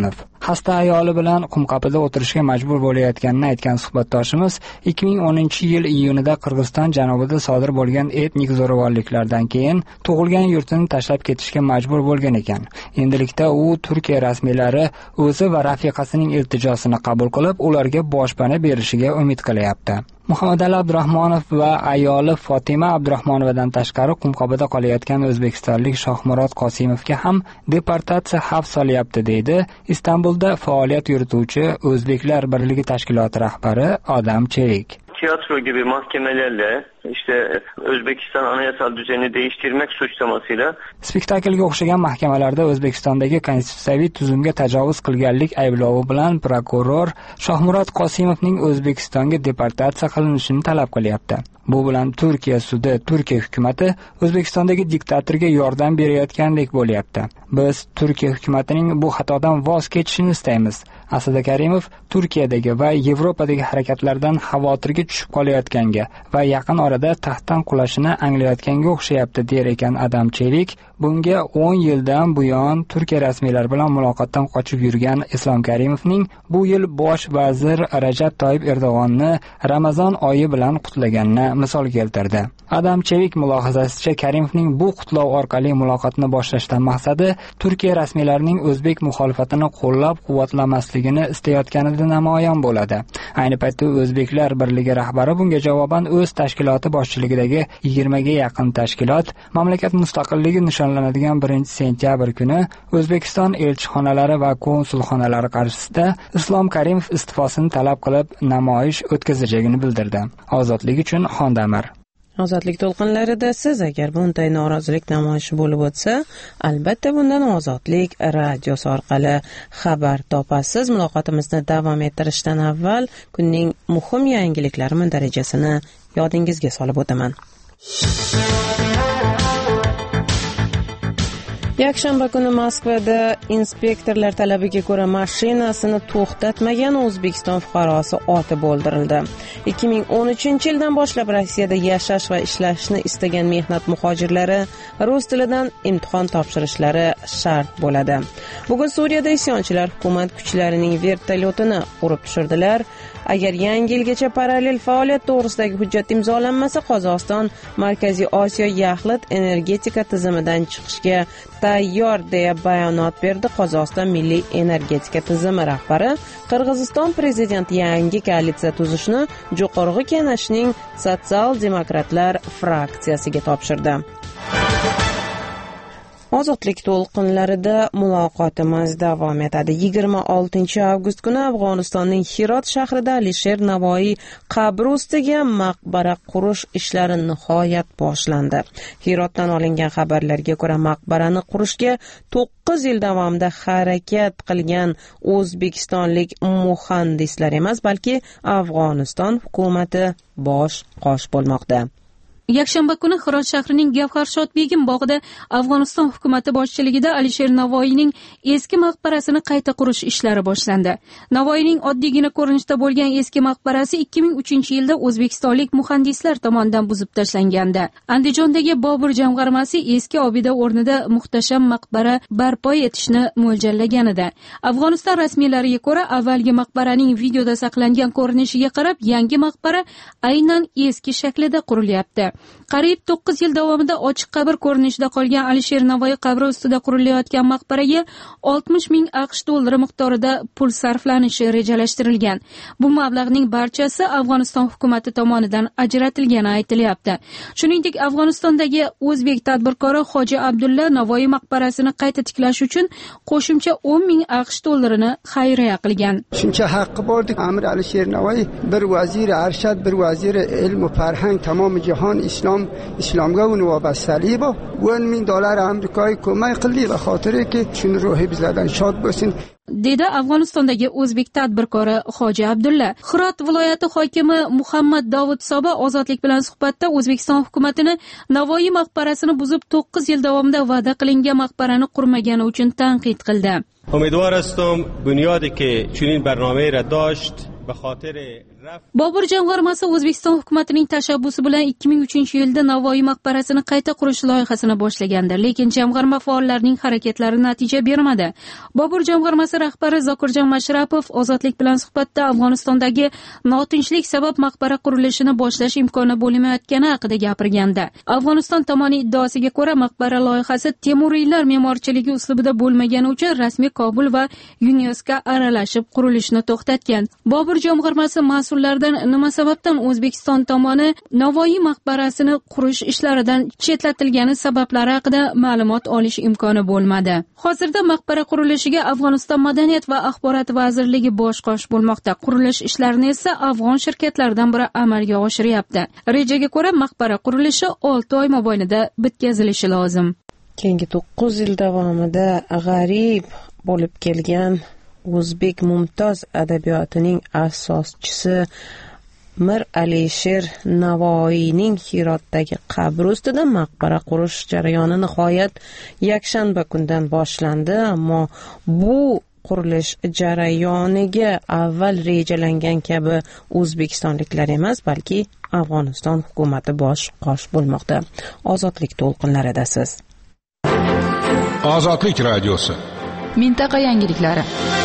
xasta ayoli bilan qumqapida o'tirishga majbur bo'layotganini aytgan suhbatdoshimiz ikki ming o'ninchi yil iyunida Qirg'iziston janubida sodir bo'lgan etnik zo'ravonliklardan keyin tug'ilgan yurtini tashlab ketishga majbur bo'lgan ekan. Endilikda u Turkiya rasmiylari o'zi va rafiqasining iltijosini qabul qilib, ularga boshpana berishiga umid qilyapti. Muhammadali Abdurahmonov va ayoli Fotima Abdurahmonovadan tashqari qumqapida qolayotgan o'zbekistonlik Shohmurod Qosimovga ham deportatsiya xavf solyapti, deydi Istanbulda faoliyat yurituvchi O'zbeklar birligi tashkiloti rahbari Odam Çevik. Tiyatro gibi mahkemelerle işte Özbekistan anayasal düzenini değiştirmek suçlamasıyla spektaklga o'xshagan mahkamalarda O'zbekistondagi konstitutsiyaviy tuzumga tajovuz qilganlik ayblovi bilan prokuror Shohmurod Qosimovning O'zbekistonga deportatsiya qilinishini talab qilyapti. Bu bilan Turkiya sudi, Turkiya hukumatı O'zbekistondagi diktatorga yordam berayotgandek bo'lyapti. Biz Turkiya hukumatining bu xatodan voz kechishini istaymiz. Asad Karimov Turkiyadagi va Yevropadagi harakatlardan xavotirga tushib qolayotganga va yaqin orada taxtdan qulashini anglayotganga o'xshayapti, der ekan Odam Çevik. Bunga o'n yildan buyon Turkiya rasmiylari bilan muloqotdan qochib yurgan Islom Karimovning bu yil bosh vazir Rajab Toyyib Erdo'g'onni Ramazon oyi bilan qutlaganini misol keltirdi. Odam Çevik mulohazasicha Karimovning bu qutlov orqali muloqotni boshlashdan maqsadi Turkiya rasmiylarining o'zbek muxolifatini qo'llab-quvvatlamasligini istayotganida namoyon bo'ladi. Ayni paytda O'zbeklar birligi rahbari bunga javoban o'z tashkiloti boshchiligidagi yigirmaga yaqin tashkilot mamlakat mustaqilligi nishonlanadigan birinchi sentyabr kuni O'zbekiston elchixonalari va konsulxonalari qarshisida Islom Karimov iste'fosini talab qilib namoyish o'tkazajagini bildirdi. Ozodlik uchun Xondamir. Ozodlik to'lqinlarida siz agar bunday norozilik namoyishi bo'lib o'tsa, albatta bundan Ozodlik radiosi orqali xabar topasiz. Muloqotimizni davom ettirishdan avval kunning muhim yangiliklari darajasini yodingizga solib o'taman. Yakshanba kuni Moskvada inspektorlar talabiga ko'ra mashinasini to'xtatmagan O'zbekiston fuqarosi otib o'ldirildi. ikki ming o'n uchinchi yildan boshlab Rossiyada yashash va ishlashni istagan mehnat muhojirlari rus tilidan imtihon topshirishlari shart bo'ladi. Bugun Suriyada isyonchilar hukumat kuchlarining vertolyotini urib tushirdilar. Agar yangi yilgacha parallel faoliyat to'g'risidagi hujjat imzolanmasa, Qozog'iston Markaziy Osiyo yaxlit energetika tizimidan chiqishga tayyor deya bayonot berdi. Qozog'iston milliy energetika tizimi rahbari Qirg'iziston prezidenti yangi koalitsiya tuzishni Jo'qorg'i Kenashning sotsial-demokratlar fraksiyasiga topshirdi. Ozodlik to'lqinlarida muloqotimiz davom etadi. yigirma oltinchi avgust kuni Afg'onistonning Hirot shahrida Alisher Navoiy qabri ustiga maqbara qurish ishlari nihoyat boshlandi. Hirotdan olingan xabarlarga ko'ra, maqbarani qurishga to'qqiz yil davomida harakat qilgan o'zbekistonlik muhandislar emas, balki Afg'oniston hukumati bosh qosh bo'lmoqda. Yakshanba kuni Hirot shahrining Gavharshod Begim bog'ida Afg'oniston hukumati boshchiligida Alisher Navoiyning eski maqbarasini qayta qurish ishlari boshlandi. Navoiyning oddiygina ko'rinishda bo'lgan eski maqbarasi ikki ming uchinchi yilda o'zbekistonlik muhandislar tomonidan buzib tashlangandi. Andijondagi Bobur jamg'armasi eski obida o'rnida muhtasham maqbara barpo etishni mo'ljallagan edi. Afg'oniston rasmiylariga ko'ra, avvalgi maqbaraning videoda saqlangan ko'rinishiga qarab, yangi maqbara aynan eski shaklida qurilyapti. Qariyb to'qqiz yil davomida ochiq qabr ko'rinishida qolgan Alisher Navoiy qabri ustida qurilayotgan maqbaraga oltmish ming aqsh dollari miqdorida pul sarflanishi rejalashtirilgan. Bu mablag'ning barchasi Afg'oniston hukumati tomonidan ajratilgani aytilyapti. Shuningdek, Afg'onistondagi o'zbek tadbirkori Hoji Abdulla Navoiy maqbarasini qayta tiklash uchun qo'shimcha o'n ming aqsh dollarini xayriya qilgan. Shuncha haqqi bordi. Amir Alisher Navoiy bir vazir arshad, bir vazir ilm va farhang tamom jahon islom islomga uni vobastali bu o'n ming dollar Amerikaya ko'mak qildi va xotiriki shuni ruhi bizlardan shod bo'lsin, dedi Afg'onistondagi o'zbek tadbirkori Hoji Abdulla. Hirot viloyati hokimi Muhammad Davud Soba Ozodlik bilan suhbatda O'zbekiston hukumatini Navoiy maqbarasini buzib to'qqiz yil davomida va'da qilingan maqbarani qurmagani uchun tanqid qildi. امیدوار هستم بنیادی که چنین برنامه را داشت به خاطر Bobur jamg'armasi O'zbekiston hukumatining tashabbusi bilan ikki ming uchinchi yilda Navoiy maqbarasini qayta qurish loyihasini boshlagandi, lekin jamg'arma faollarining harakatlari natija bermadi. Bobur jamg'armasi rahbari Zokirjon Mashrapov Ozodlik bilan suhbatda Afg'onistondagi notinchlik sabab maqbara qurilishini boshlash imkoni bo'lmayotgani haqida gapirgandi. Afg'oniston tomoni iddaosiga ko'ra, maqbara loyihasi Temuriylar me'morchiligi uslubida bo'lmagani uchun rasmiy Kobul va YuNESKO aralashib qurilishni to'xtatgan. Bobur jamg'armasi mas'ullaridan nima sababdan O'zbekiston tomoni Navoiy maqbarasini qurish ishlaridan chetlatilgani sabablari haqida ma'lumot olish imkoni bo'lmadi. Hozirda maqbara qurilishiga Afg'oniston Madaniyat va axborot vazirligi bosh qosh bo'lmoqda. Qurilish ishlarini esa afg'on shirkatlaridan biri amalga oshiryapti. Rejaga ko'ra maqbara qurilishi olti oy mobaynida bitkazilishi lozim. Keyingi to'qqiz yil davomida g'arib bo'lib kelgan o'zbek mumtoz adabiyotining asoschisi Mir Alisher Navoiyning Hirotdagi qabri ustida maqbara qurish jarayoni nihoyat yakshanba kundan boshlandi, ammo bu qurilish jarayoniga avval rejalangan kabi o'zbekistonliklar emas, balki Afg'oniston hukumati bosh qosh bo'lmoqda. Ozodlik to'lqinlarida siz. Ozodlik radiosi. Mintaqa yangiliklari.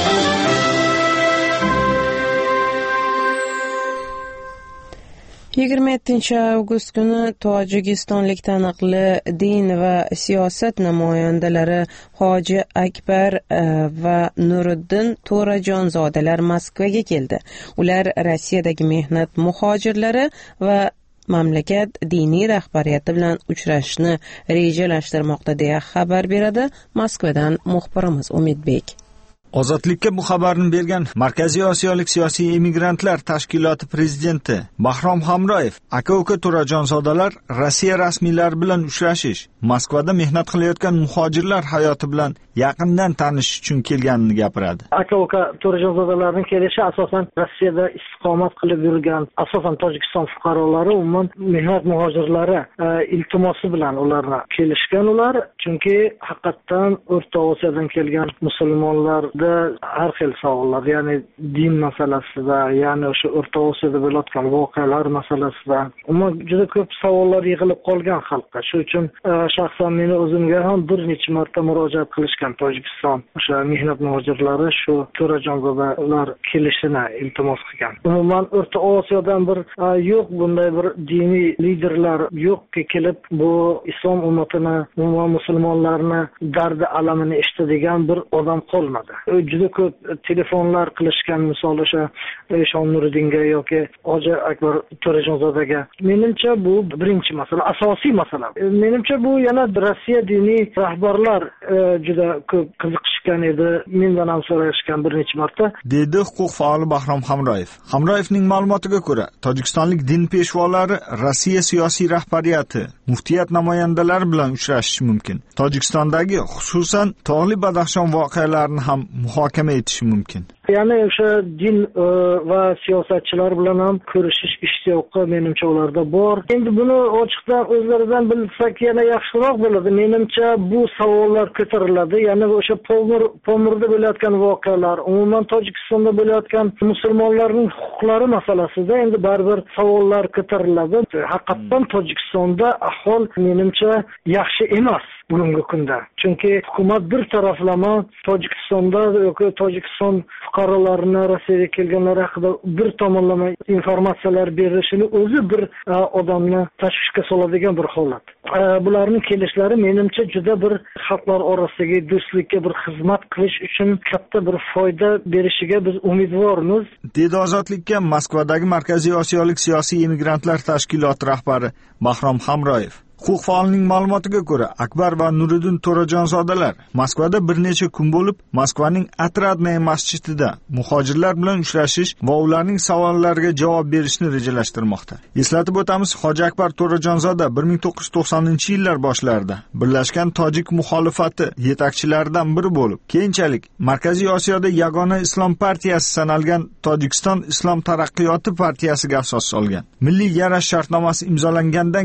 yigirma yettinchi avgust kuni tojikistonlik taniqli din va siyosat namoyandalari Hoji Akbar va Nuriddin To'rajonzodalar Moskvaga keldi. Ular Rossiyadagi mehnat muhojirlari va mamlakat diniy rahbariyati bilan uchrashishni rejalashtirmoqda deya xabar beradi Moskvadan muxbirimiz Umidbek. Ozodlikka bu xabarni bergan Markaziy Osiyolik siyosiy emigrantlar tashkiloti prezidenti Bahrom Hamroyev aka-uka To'rajonzodalar Rossiya rasmiylari bilan uchrashish, Moskvada mehnat qilayotgan muhojirlar hayoti bilan yaqindan tanishish uchun kelganini gapiradi. Aka-uka To'rajonzodalarning kelishi asosan Rossiyada istiqomat qilib yurgan asosan Tojikiston fuqarolari, umuman mehnat muhojirlari e, iltimosi bilan ularga kelishgan ular, chunki haqiqatan O'rta Osiyodan kelgan musulmonlar har xil savollar, ya'ni din masalasida, ya'ni o'sha O'rta Osiyoda bo'layotgan voqealar masalasida, umuman juda ko'p savollar yig'ilib qolgan xalqqa. Shu uchun shaxsan meni o'zimga ham bir necha marta murojaat qilishgan Tojikiston o'sha mehnat muhojirlari shu To'rajonzodalar kelishini iltimos qilgan. Umuman O'rta Osiyodan bir yo'q bunday bir diniy liderlar yo'qki kelib bu islom ummatini, umuman musulmonlarni dardi alamini eshitadigan bir odam qolmadi. Juda ko'p telefonlar qilishgan, misol o'sha Eshon Nuriddinga yoki Hoji Akbar To'rajonzodaga. Menimcha bu birinchi masala, asosiy masala. Menimcha bu yana Rossiya diniy rahbarlar juda ko'p qiziqishgan edi. Mendan ham so'rashgan bir necha marta. Dedi huquq faoli Bahrom Hamroyev. Hamroyevning ma'lumotiga ko'ra, Tojikistonlik din peshvolari Rossiya siyosiy rahbariyati, muftiyat namoyandalari bilan uchrashishi mumkin. Tojikistondagi, xususan Tog'li Badaxshon voqealarini ham muhokama etishi mumkin. Ya'ni o'sha din e, va siyosatchilar bilan ham ko'rishish ishtiyoqi menimcha ularda bor. Endi buni ochiqdan o'zlaridan bilsak yana yaxshiroq bo'ladi. Menimcha bu savollar ko'tariladi. Ya'ni o'sha Pomir Pomirda bo'layotgan voqealar, umuman Tojikistonda bo'layotgan musulmonlarning huquqlari masalasida endi baribir savollar ko'tariladi. Haqiqatan Tojikistonda ahvol menimcha yaxshi emas bugungi kunda. Chunki hukumat bir taraflama Tojikistonda yoki Tojikiston fuqarolarini Rossiyaga kelganlar haqida bir tomonlama informatsiyalar berishini o'zi bir odamni tashvishga soladigan bir holat. Bularning kelishlari menimcha juda bir xalqlar orasidagi do'stlikka bir xizmat qilish uchun katta bir foyda berishiga biz umidvormiz. Dedi Ozodlikka Moskvadagi Markaziy Osiyolik siyosiy emigrantlar tashkiloti rahbari Bahrom Hamroyev. Huquq faolining ma'lumotiga ko'ra, Akbar va Nuriddin To'rajonzodalar Moskvada bir necha kun bo'lib, Moskvaning Atradnaya masjidida muhojirlar bilan uchrashish va ularning savollariga javob berishni rejalashtirmoqda. Eslatib o'tamiz, Hoji Akbar To'rajonzoda bir ming to'qqiz yuz to'qsoninchi yillar boshlarida Birlashgan tojik muxolifati yetakchilaridan biri bo'lib, keyinchalik Markaziy Osiyoda yagona islom partiyasi sanalgan Tojikiston Islom taraqqiyoti partiyasiga asos solgan. Milliy yarash shartnomasi imzolangandan keyin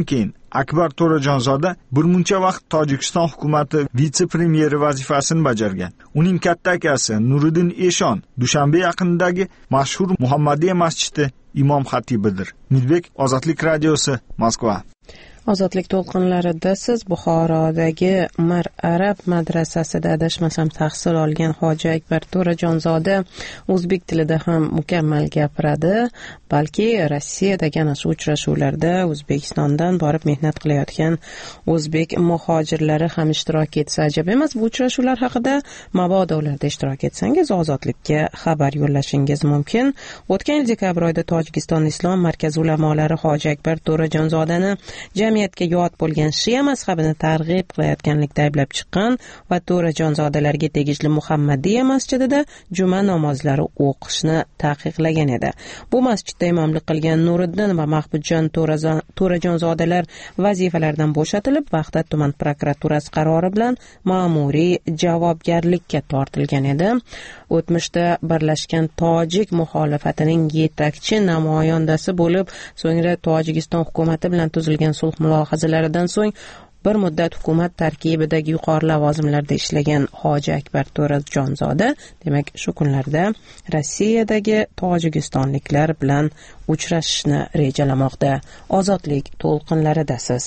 Akbar To'rajonzoda bir muncha vaqt Tojikiston hukumati vitse-premyeri vazifasini bajargan. Uning katta akasi Nuriddin Eshon Dushanbe yaqinidagi mashhur Muhammadiya masjidi imom xatibidir. Nilbek, Ozodlik radiosi, Moskva. Ozodlik to'lqinlarida siz Buxorodagi Umar Arab madrasasida adashmasam tahsil olgan Hoji Akbar To'rajonzoda o'zbek tilida ham mukammal gapiradi, balki Rossiyadagi ana shu uchrashuvlarda O'zbekistondan borib mehnat qilayotgan o'zbek muhojirlari ham ishtirok etsa ajab emas. Bu uchrashuvlar haqida mabodo ularda ishtirok etsangiz Ozodlikka xabar yo'llashingiz mumkin. O'tgan yil dekabr oyida Tojikiston Islom markazi ulamolari Hoji Akbar To'rajonzodani jamiyatga yot bo'lgan Shia mazhabini targ'ib qilayotganlikda ayblab chiqqan va To'rajonzodalarga tegishli Muhammadiya masjidida juma namozlari o'qishni taqiqlagan edi. Bu masjidda imomlik qilgan Nuriddin va Mahbudjon To'rajonzodalar vazifalaridan bo'shatilib, Bag'dod tuman prokuraturasi qarori bilan ma'muriy javobgarlikka tortilgan edi. O'tmishda Birlashgan Tojik muxolifatining yetakchi namoyandasi bo'lib, so'ngra Tojikiston hukumati bilan tuzilgan sulh mulohazalaridan so'ng bir muddat hukumat tarkibidagi yuqori lavozimlarda ishlagan Hoji Akbar To'rajonzoda, demak, shu kunlarda Rossiyadagi tojikistonliklar bilan uchrashishni rejalamoqda. Ozodlik to'lqinlaridasiz.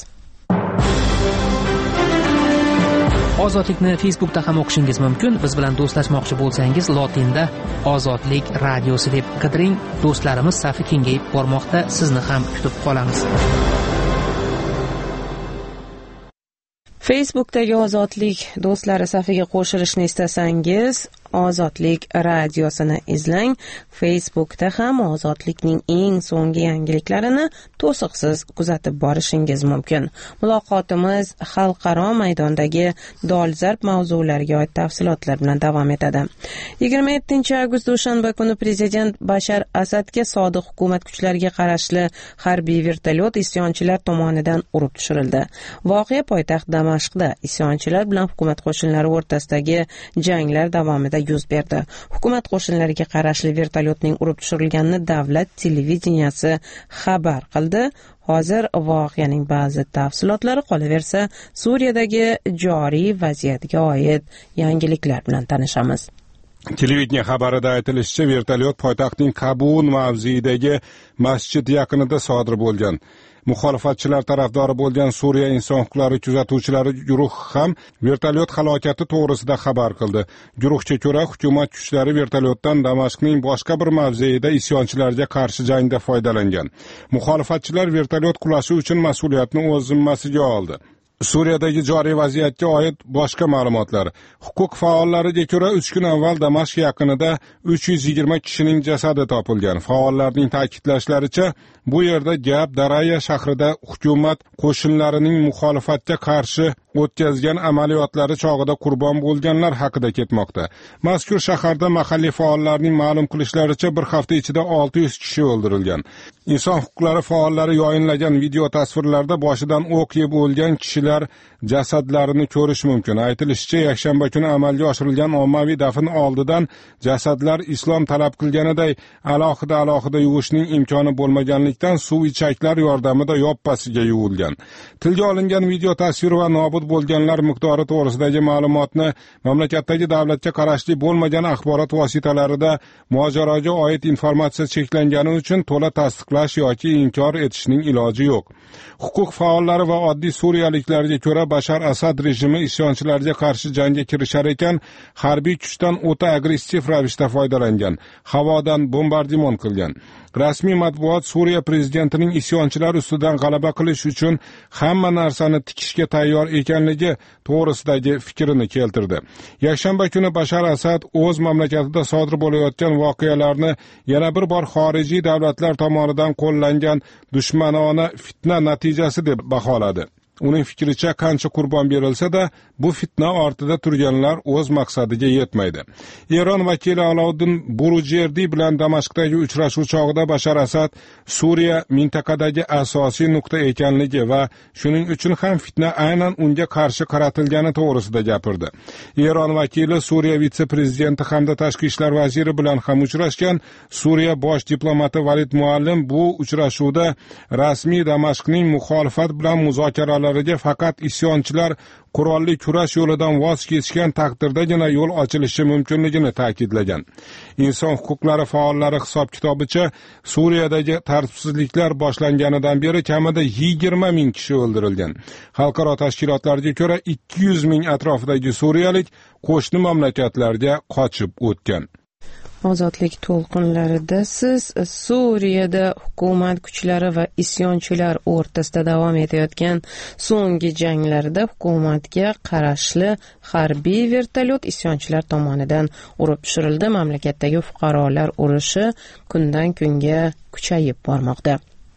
Ozodlikni Facebookda ham o'qishingiz mumkin. Biz bilan do'stlashmoqchi bo'lsangiz, lotinda Ozodlik radiosi deb qidiring. Do'stlarimiz safi kengayib bormoqda. Sizni ham kutib qolamiz. Facebookdagi Ozodlik do'stlari safiga qo'shilishni istasangiz, Ozodlik radiosini izlang. Facebookda ham Ozodlikning eng so'nggi yangiliklarini to'siqsiz kuzatib borishingiz mumkin. Muloqotimiz xalqaro maydondagi dolzarb mavzularga oid tafsilotlar bilan davom etadi. yigirma yettinchi avgust dushanba kuni prezident Bashar Asadga sodiq hukumat kuchlariga qarashli harbiy vertolyot isyonchilar tomonidan urib tushirildi. Voqea poytaxt Damashqda isyonchilar bilan hukumat qo'shinlari o'rtasidagi janglar davomida yuz berdi. Hukumat qo'shinlariga qarashli vertolyotning urib tushirilganini davlat televideniyasi xabar qildi. Hozir voqeaning ba'zi tafsilotlari qolaversa, Suriyadagi joriy vaziyatga oid yangiliklar bilan tanishamiz. Televideniya xabarida aytilishicha, vertolyot poytaxtning Kabun mavzeidagi masjid yaqinida sodir bo'lgan. Muxolifatchilar tarafdori bo'lgan Suriya inson huquqlari kuzatuvchilari guruh ham vertolyot halokati to'g'risida xabar qildi. Guruhga ko'ra, hukumat kuchlari vertolyotdan Damashqning boshqa bir mavzeida isyonchilarga qarshi jangda foydalangan. Muxolifatchilar vertolyot qulashi uchun mas'uliyatni o'z zimmasiga oldi. Suriyadagi joriy vaziyatga oid boshqa ma'lumotlar. Huquq faollariga ko'ra, uch kun avval Damashq yaqinida uch yuz yigirma kishining jasadi topilgan. Faollarning ta'kidlashlaricha, bu yerda gap Daraya shahrida hukumat qo'shinlarining muxolifatga qarshi o'tkazgan amaliyotlari chog'ida qurbon bo'lganlar haqida ketmoqda. Mazkur shaharda mahalliy faollarning ma'lum qilishlaricha bir hafta ichida olti yuz kishi o'ldirilgan. Inson huquqlari faollari yoyinlagan video tasvirlarda boshidan o'q yeb o'lgan kishilar jasadlarini ko'rish mumkin. Aytilishicha, yakshanba kuni amalga oshirilgan ommaviy dafn oldidan jasadlar islom talab qilganiday alohida alohida yuvishning imkoni bo'lmaganlikdan suv ichaklar yordamida yoppasiga yuvilgan. Tilga olingan video tasvir va nobud bo'lganlar miqdori to'g'risidagi ma'lumotni mamlakatdagi davlatga qarashli bo'lmagan axborot vositalarida mojaroga oid informatsiya cheklangani uchun to'la tasdiqlash yoki inkor etishning iloji yo'q. Huquq faollari va oddiy suriyaliklarga ko'ra, Bashar Asad rejimi isyonchilarga qarshi jangga kirishar ekan, harbiy kuchdan o'ta agressiv ravishda foydalangan, havodan bombardimon qilgan. Rasmiy matbuot Suriya prezidentining isyonchilar ustidan g'alaba qilish uchun hamma narsani tikishga tayyor ekanligi to'g'risidagi fikrini keltirdi. Yakshanba kuni Bashar Asad o'z mamlakatida sodir bo'layotgan voqealarni yana bir bor xorijiy davlatlar tomonidan qo'llangan dushmanona fitna natijasi deb baholadi. uning fikricha qancha qurbon berilsa-da, bu fitna ortida turganlar o'z maqsadiga yetmaydi. Eron vakili Alauddin Burujerdi bilan Damashqdagi uchrashuv chog'ida Bashar Asad Suriya mintaqadagi asosiy nuqta ekanligi va shuning uchun ham fitna aynan unga qarshi qaratilgani to'g'risida gapirdi. Eron vakili Suriya vitse-prezidenti hamda tashqi ishlar vaziri bilan ham uchrashgan. Suriya bosh diplomati Valid Muallim bu uchrashuvda rasmiy Damashqning muxolifat bilan muzokaralariga faqat isyonchilar qurolli kurash yo'lidan voz kechgan taqdirdagina yo'l ochilishi mumkinligini ta'kidlagan. Inson huquqlari faollari hisob-kitobicha Suriyadagi tartibsizliklar boshlanganidan beri kamida yigirma ming kishi o'ldirilgan. Xalqaro tashkilotlarga ko'ra ikki yuz ming atrofidagi suriyalik qo'shni mamlakatlarga qochib o'tgan. Ozodlik to'lqinlarida siz Suriyada hukumat kuchlari va isyonchilar o'rtasida davom etayotgan so'nggi janglarda hukumatga qarashli harbiy vertolyot isyonchilar tomonidan urib tushirildi. Mamlakatdagi fuqarolar urushi kundan kunga kuchayib bormoqda.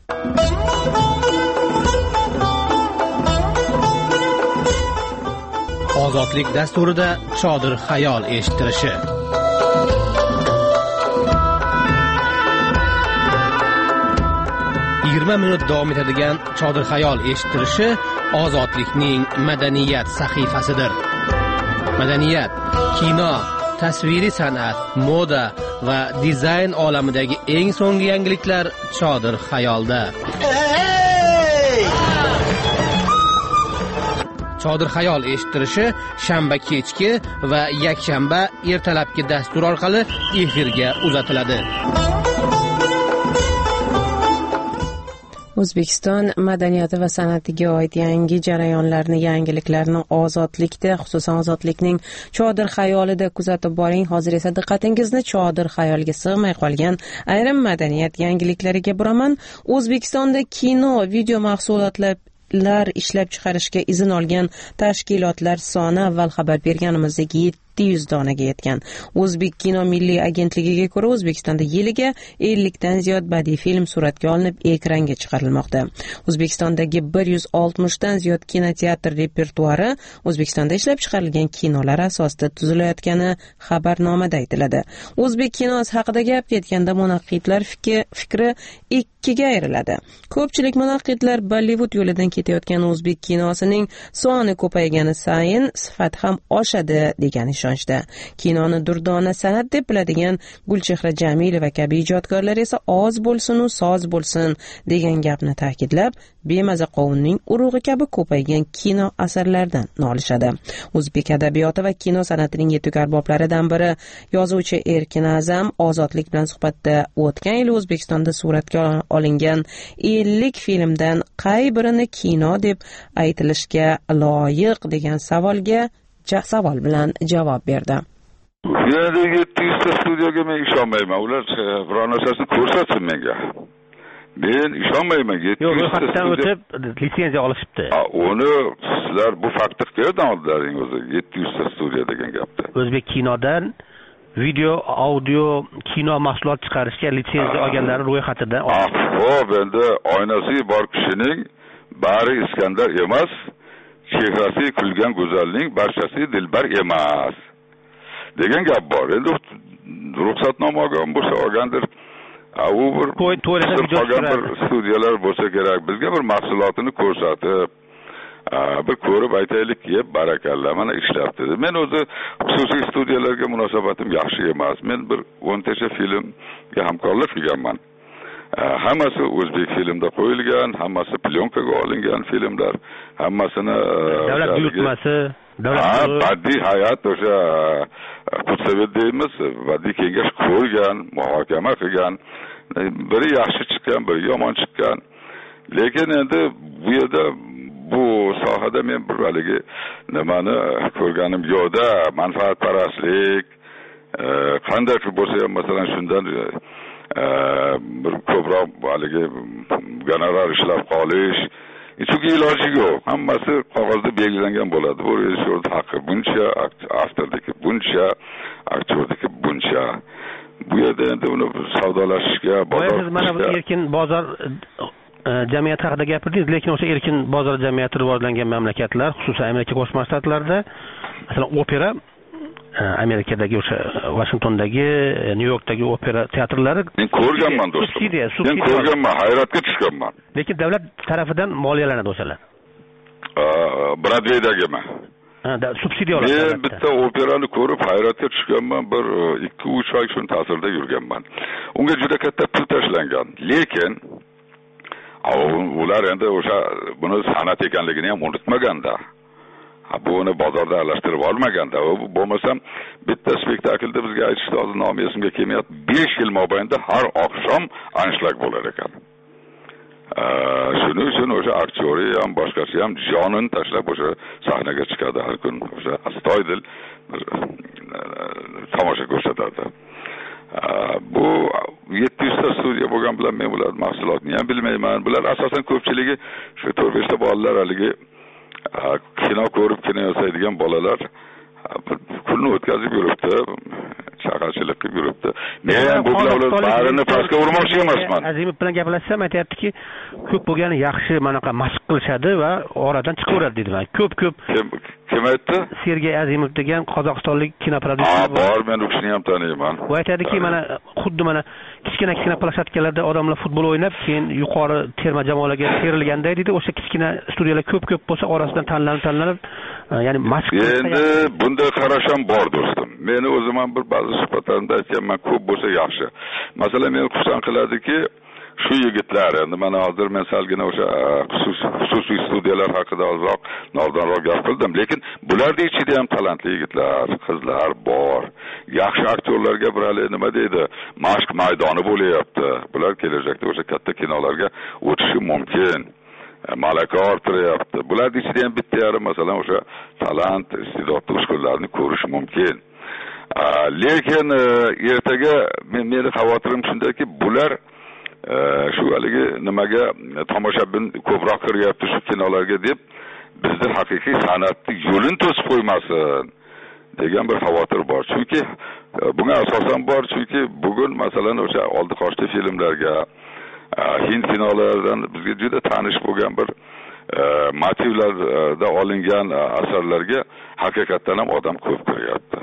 Ozodlik dasturida chodir xayol eshittirishi. yigirma minut davom etadigan chodir xayol eshittirishi Ozodlikning madaniyat sahifasidir. Madaniyat, kino, tasviriy san'at, moda va dizayn olamidagi eng so'nggi yangiliklar chodir xayolda. Chodir xayol eshittirishi shanba kechki va yakshanba ertalabki dastur orqali efirga uzatiladi. O'zbekiston madaniyati va san'atiga oid yangi jarayonlarni, yangiliklarni Ozodlikda, xususan Ozodlikning chodir xayolida kuzatib boring. Hozir esa diqqatingizni chodir xayolga sig'may qolgan ayrim madaniyat yangiliklariga buraman. O'zbekistonda kino, video mahsulotlar ishlab chiqarishga izn olgan tashkilotlar soni avval xabar berganimizdek yetti yuz donaga yetgan. O'zbek kino milliy agentligiga ko'ra O'zbekistonda yiliga ellik dan ziyod badiiy film suratga olinib ekranga chiqarilmoqda. O'zbekistondagi bir yuz oltmish dan ziyod kinoteatr repertuari O'zbekistonda ishlab chiqarilgan kinolar asosida tuzilayotgani xabarnomada aytiladi. O'zbek kinosi haqida gap ketganda munaqqidlar fikri ikkiga ayriladi. Ko'pchilik munaqqidlar Bollivud yo'lidan ketayotgan o'zbek kinosining soni ko'paygani sayin sifat ham oshadi degan ishonchda. Kinoni durdona san'at deb biladigan Gulchehra Jamilova kabi ijodkorlar esa oz bo'lsin u soz bo'lsin degan gapni ta'kidlab, bemaza qovunning urug'i kabi ko'paygan kino asarlaridan nolishadi. O'zbek adabiyoti va kino san'atining yetuk arboblaridan biri yozuvchi Erkin A'zam Ozodlik bilan suhbatda o'tgan yil O'zbekistonda suratga olingan ellik filmdan qay birini kino deb aytilishga loyiq degan savolga savol bilan javob berdi. Yana yetti yuz ta studiyaga men ishonmayman. Ular biron narsasini ko'rsatsin menga. Men ishonmayman. Yo'q, ro'yxatdan o'tib litsenziya olishibdi. Uni sizlar bu faktni qayerdan oldilaring o'zi? yetti yuz ta studiya degan gapni. O'zbek kinodan video, audio, kino mahsulot chiqarishga litsenziya olganlar ro'yxatida. Xo'p, endi oynasi bor kishining bari Iskandar emas. Chehrasi kulgan go'zalning barchasi dilbar emas degan gap bor. Endi ruxsatnoma olgan bo'lsa olgandir. U bir qolgan bir studiyalar bo'lsa kerak, bizga bir mahsulotini ko'rsatib, bir ko'rib aytaylik, yeb barakalla mana ishlayapti. Men o'zi xususiy studiyalarga munosabatim yaxshi emas. Men bir o'ntacha filmga hamkorlik qilganman. Hammasi o'zbek filmda qo'yilgan, hammasi plyonkaga olingan filmlar, hammasini davlat buyurtmasi, davlat badiiy hay'at o'sha Qudsavet deymiz, badiiy kengash qo'ygan, muhokama qilgan, biri yaxshi chiqqan, biri yomon chiqqan. Lekin endi bu yerda bu sohada men bir haligi nimani ko'rganim yo'qda, manfaatparastlik qanday bo'lsa ham masalan shundan bir ko'proq haligi gonorar ishlab qolish, chunki iloji yo'q. Hammasi qog'ozda belgilangan bo'ladi. Bu rejissyorning haqqi buncha, avtordagi buncha, aktyorniki buncha. Bu yerda endi uni savdolashishga, bozor mana bu erkin bozor jamiyat haqida gapirdingiz, lekin o'sha erkin bozor jamiyati rivojlangan mamlakatlar, xususan Amerika Qo'shma Shtatlarida, masalan, opera Amerikadagi o'sha Vashingtondagi, Nyu-Yorkdagi opera teatrlari men ko'rganman do'stim. Subsidiya, men ko'rganman, hayratga tushganman. Lekin davlat tarafidan moliyalanadi o'shalar. Broadwaydagimi? Ha, subsidiyalar. Men bitta operani ko'rib hayratga tushganman, bir ikki uch oy shuni ta'sirida yurganman. Unga juda katta pul tashlangan. Lekin ular endi o'sha buni san'at ekanligini ham unutmaganda. Buni bozorda aralashtirib olmaganda, bo'lmasam bitta spektaklda bizga aytishdi, hozir nomi esimga kelmayapti, besh yil mobaynida har oqshom anshlag bo'lar ekan. Shuning uchun o'sha aktyori ham boshqasi ham jonini tashlab o'sha sahnaga chiqadi har kun, o'sha astoydil tomosha ko'rsatadi. Bu yetti yuz ta studiya bo'lgan bilan men bular mahsulotni ham bilmayman. Bular asosan ko'pchiligi shu to'rt besh ta bolalar, haligi kino ko'rib kino yasaydigan bolalar pulni o'tkazib yuribdi, chaqachilik qilib yuribdi. Men bu bilan barini pastga urmoqchi emasman. Azimov bilan gaplashsam aytayaptiki, ko'p bo'lgani yaxshi, manaqa mashq qilishadi va oradan chiqaveradi dedi. Ko'p-ko'p kim aytdi? Sergey Azimov degan qozog'istonlik kino prodyuser bor, men u kishini ham taniyman. U aytadiki, mana xuddi mana kichkina-kichkina plashatkalarda odamlar futbol o'ynab, keyin yuqori terma jamoalarga terilganda deydi, o'sha kichkina studiyalar ko'p-ko'p bo'lsa, orasidan tanlanib-tanlanib, ya'ni mashq endi bunday qarash ham bor do'stim. Meni o'zim ham bir ba'zi suhbatlarimda aytganman, ko'p bo'lsa yaxshi. Masalan, meni xursand qiladiki, shu yigitlar, endi mana hozir men salgina o'sha xususiy studiyalar haqida ozroq nordonroq gap qildim, lekin bularning ichida ham talantli yigitlar, qizlar bor. Yaxshi aktyorlarga birali nima deydi, mashq maydoni bo'layapti. Bular kelajakda o'sha katta kinolarga o'tishi mumkin. Malaka orttiryapti. Bularning ichida ham bitta yarim masalan o'sha talant, iste'dodli ushkurlarni ko'rish mumkin. Lekin ertaga meni xavotirim shundaki, bular shu haligi nimaga tomoshabin ko'proq kiryapti shu kinolarga deb bizni haqiqiy san'atni yo'lini to'sib qo'ymasin degan bir xavotir bor. Chunki bunga asosan bor, chunki bugun masalan o'sha oldi qochdi filmlarga, hind kinolaridan bizga juda tanish bo'lgan bir motivlarda olingan asarlarga haqiqatdan ham odam ko'p kiryapti.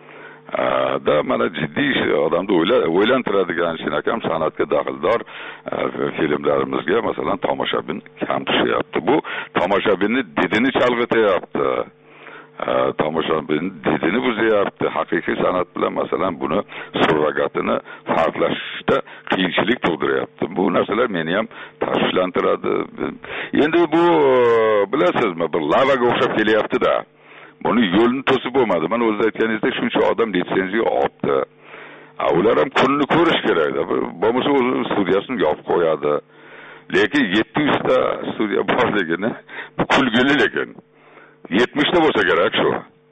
Da mana jiddiy odamni o'ylantiradigan shinakam san'atga daxldor filmlarimizga masalan tomoshabin kam tushyapti. Bu tomoshabinni didini chalg'ityapti. Tomoshabin didini buzyapti. Haqiqiy san'at bilan masalan buni surrogatini farqlashishda qiyinchilik tug'diryapti. Bu narsalar meni ham tashvishlantiradi. Endi bu bilasizmi, bir lavaga o'xshab kelyapti-da. Buni yo'lni to'sib bo'lmadi. Mana o'zingiz aytganingizdek shuncha odam litsenziya olibdi. Ular ham kunni ko'rish kerak. Bo'lmasa o'z studiyasini yopib qo'yadi. Lekin yetti yuz ta studiya borligini bu kulgili, lekin yetmish ta bo'lsa kerak shu.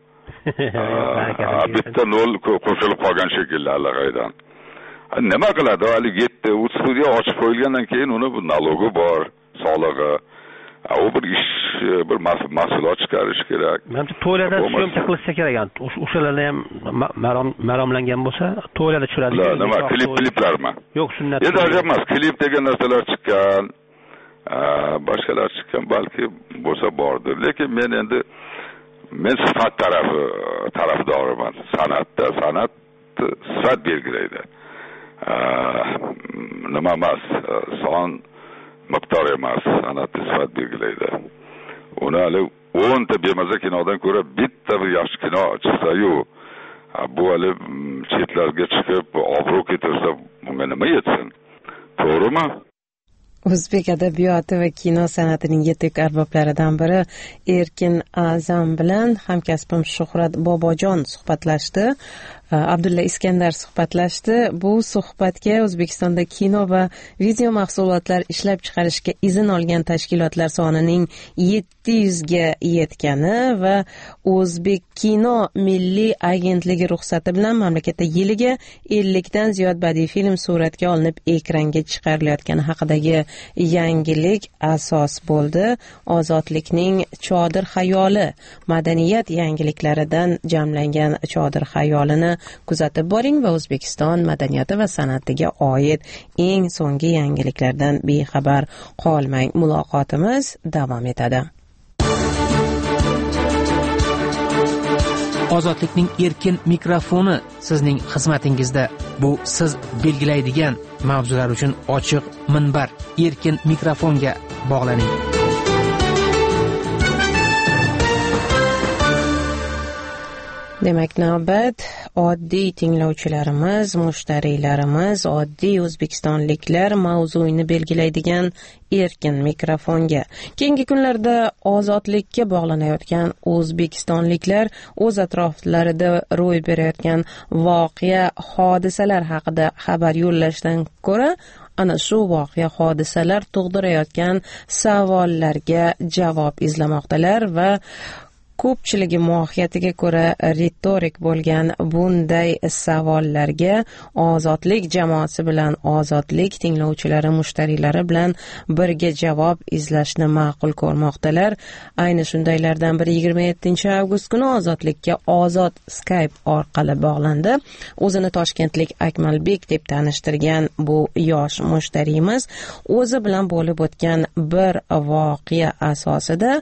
Bitta nol qo'shilib qolgan shekilli allaqaydan. Nima qiladi? Hali yetti uch studiya ochib qo'yilgandan keyin uni bu nalogi bor, solig'i. U bir ish, bir mahsulot chiqarish kerak. Menimcha to'ylarda syomka qilishsa kerak. O'shalarni ham maromlangan bo'lsa, to'ylarda tushiradi. Nima, klip kliplarmi? Yo'q, sunnat. Endi ajab emas, klip degan narsalar chiqqan, boshqalar chiqqan balki bo'lsa bordir. Lekin men endi men sifat tarafi tarafdoriman. San'atda san'at sifat belgilaydi. Nima emas, son miqdor emas, san'at sifat belgilaydi. Uni hali o'nta bemaza kinodan ko'ra bitta bir yaxshi kino chiqsa-yu, bu hali chetlarga chiqib obro' ketirsa, bunga nima yetsin? To'g'rimi? O'zbek adabiyoti va kino san'atining yetuk arboblaridan biri Erkin A'zam bilan hamkasbim Shuhrat Bobojon suhbatlashdi. Abdulla Iskandar suhbatlashdi. Bu suhbatga O'zbekistonda kino va video mahsulotlar ishlab chiqarishga izn olgan tashkilotlar sonining yetti yuzga yetgani va O'zbek kino milliy agentligi ruxsati bilan mamlakatda yiliga ellikdan ziyod badiiy film suratga olinib ekranga chiqarilayotgani haqidagi yangilik asos bo'ldi. Ozodlikning chodir xayoli, madaniyat yangiliklaridan jamlangan chodir xayolini kuzatib boring va O'zbekiston madaniyati va san'atiga oid eng so'nggi yangiliklardan bexabar qolmang. Muloqotimiz davom etadi. Ozodlikning erkin mikrofoni sizning xizmatingizda. Bu siz belgilaydigan mavzular uchun ochiq minbar. Erkin mikrofonga bog'laning. Demak, navbat oddiy tinglovchilarimiz, mushtariylarimiz, oddiy o'zbekistonliklar mavzuyini belgilaydigan erkin mikrofonga. Keyingi kunlarda ozodlikka bog'lanayotgan o'zbekistonliklar o'z atroflarida ro'y berayotgan voqea, hodisalar haqida xabar yo'llashdan ko'ra, ana shu voqea, hodisalar tug'dirayotgan savollarga javob izlamoqdalar va ko'pchiligi mohiyatiga ko'ra retorik bo'lgan bunday savollarga ozodlik jamoasi bilan, ozodlik tinglovchilari, mushtariylari bilan birga javob izlashni ma'qul ko'rmoqdalar. Ayni shundaylardan biri yigirma yettinchi avgust kuni ozodlikka ozod Skype orqali bog'landi. O'zini toshkentlik Akmalbek deb tanishtirgan bu yosh mushtariyimiz o'zi bilan bo'lib o'tgan bir voqea asosida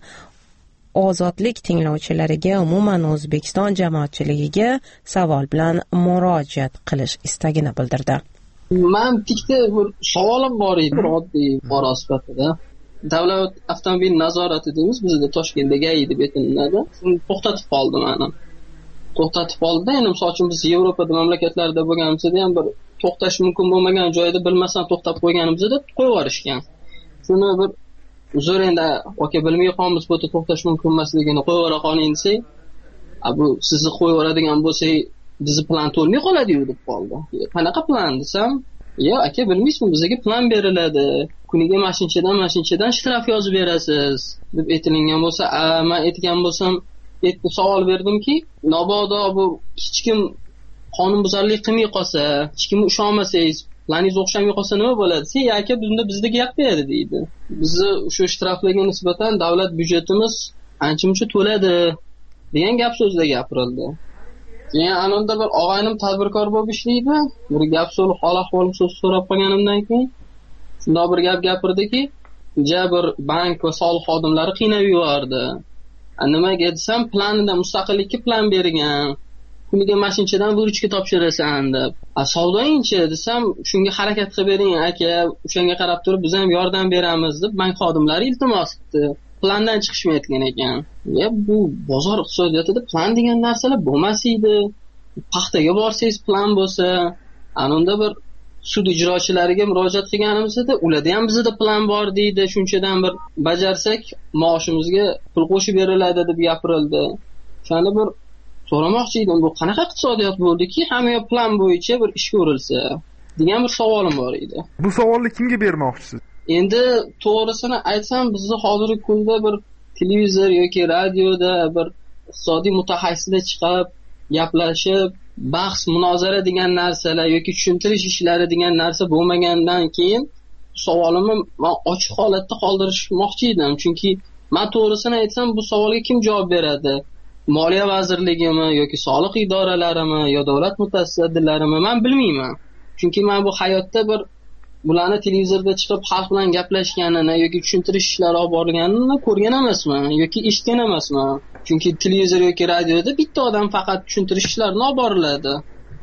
ozodlik tinglovchilariga, umuman O'zbekiston jamoatchiligiga savol bilan murojaat qilish istagini bildirdi. Men tikda bir savolim bor edi, bir oddiy fuqaro sifatida. Davlat avtomobil nazorati deymiz bizda Toshkentdagi A I deb aytiladi. Shuni to'xtatib qoldi mana. To'xtatib qoldi. Endi misol uchun biz Yevropada mamlakatlarda bo'lganimizda ham bir to'xtash mumkin bo'lmagan joyda bilmasdan to'xtab qo'yganimizda qo'yib yuborishgan. Shuni bir uzr endi aka bilmay qolamiz, bu yerda to'xtash mumkin emasligini qo'yib yubora qoling desa, bu sizni qo'yib yuboradigan bo'lsa, bizni plan to'lmay qoladi-yu deb qoldi. Qanaqa plan desam, "Yo aka bilmaysizmi, bizga plan beriladi. Kuniga mashinchadan mashinchadan shtraf yozib berasiz" deb aytilgan bo'lsa, men aytgan bo'lsam, aytib savol berdimki, "Mabodo bu hech kim qonunbuzarlik qilmay qolsa, hech kimga ishonmasangiz, planingiz o'xshamay qolsa nima bo'ladi? Sen aka bunda bizga gap berdi" deydi. Bizni o'sha shtraflarga nisbatan davlat byudjetimiz ancha-muncha to'ladi degan gap so'zlar gapirildi. Keyin anonda bir og'aynim tadbirkor bo'lib ishlaydi. Bir gap so'z, hol-ahvol so'rab qolganimdan keyin shunday bir gap gapirdiki, "Ja bir bank va soliq xodimlari qiynab yubordi. Nimaga desam, planida mustaqillikka plan bergan. Kuniga mashinchadan burchga topshirasan" deb. "A savdoyinchi" desam, "Shunga harakat qilib bering aka, o'shanga qarab turib biz ham yordam beramiz" deb bank xodimlari iltimos qildi. Plandan chiqishmayotgan ekan. Ya bu bozor iqtisodiyotida plan degan narsalar bo'lmas edi. Paxtaga borsangiz plan bo'lsa, anunda bir sud ijrochilariga murojaat qilganimizda, ularda ham bizda plan bor deydi, shunchadan bir bajarsak maoshimizga pul qo'shib beriladi deb gapirildi. Shunda bir so'ramoqchi edim, bu qanaqa iqtisodiyot bo'ldiki, hamma plan bo'yicha bir ishga urilsa degan bir savolim bor edi. Bu savolni kimga bermoqchisiz? Endi to'g'risini aytsam, bizni hozirgi kunda bir televizor yoki radioda bir iqtisodiy mutaxassislar chiqib, gaplashib, bahs, munozara degan narsalar yoki tushuntirish ishlari degan narsa bo'lmagandan keyin savolimni men ochiq holatda qoldirishmoqchi edim. Chunki men to'g'risini aytsam, bu savolga kim javob beradi? Moliya vazirligimi yoki soliq idoralarimi yo davlat mutasaddilarimi men bilmayman. Chunki men bu hayotda bir bularni televizorda chiqib xalq bilan gaplashganini yoki tushuntirish ishlari olib borganini ko'rgan emasman yoki eshitgan emasman. Chunki televizor yoki radioda bitta odam faqat tushuntirish ishlarini olib boriladi.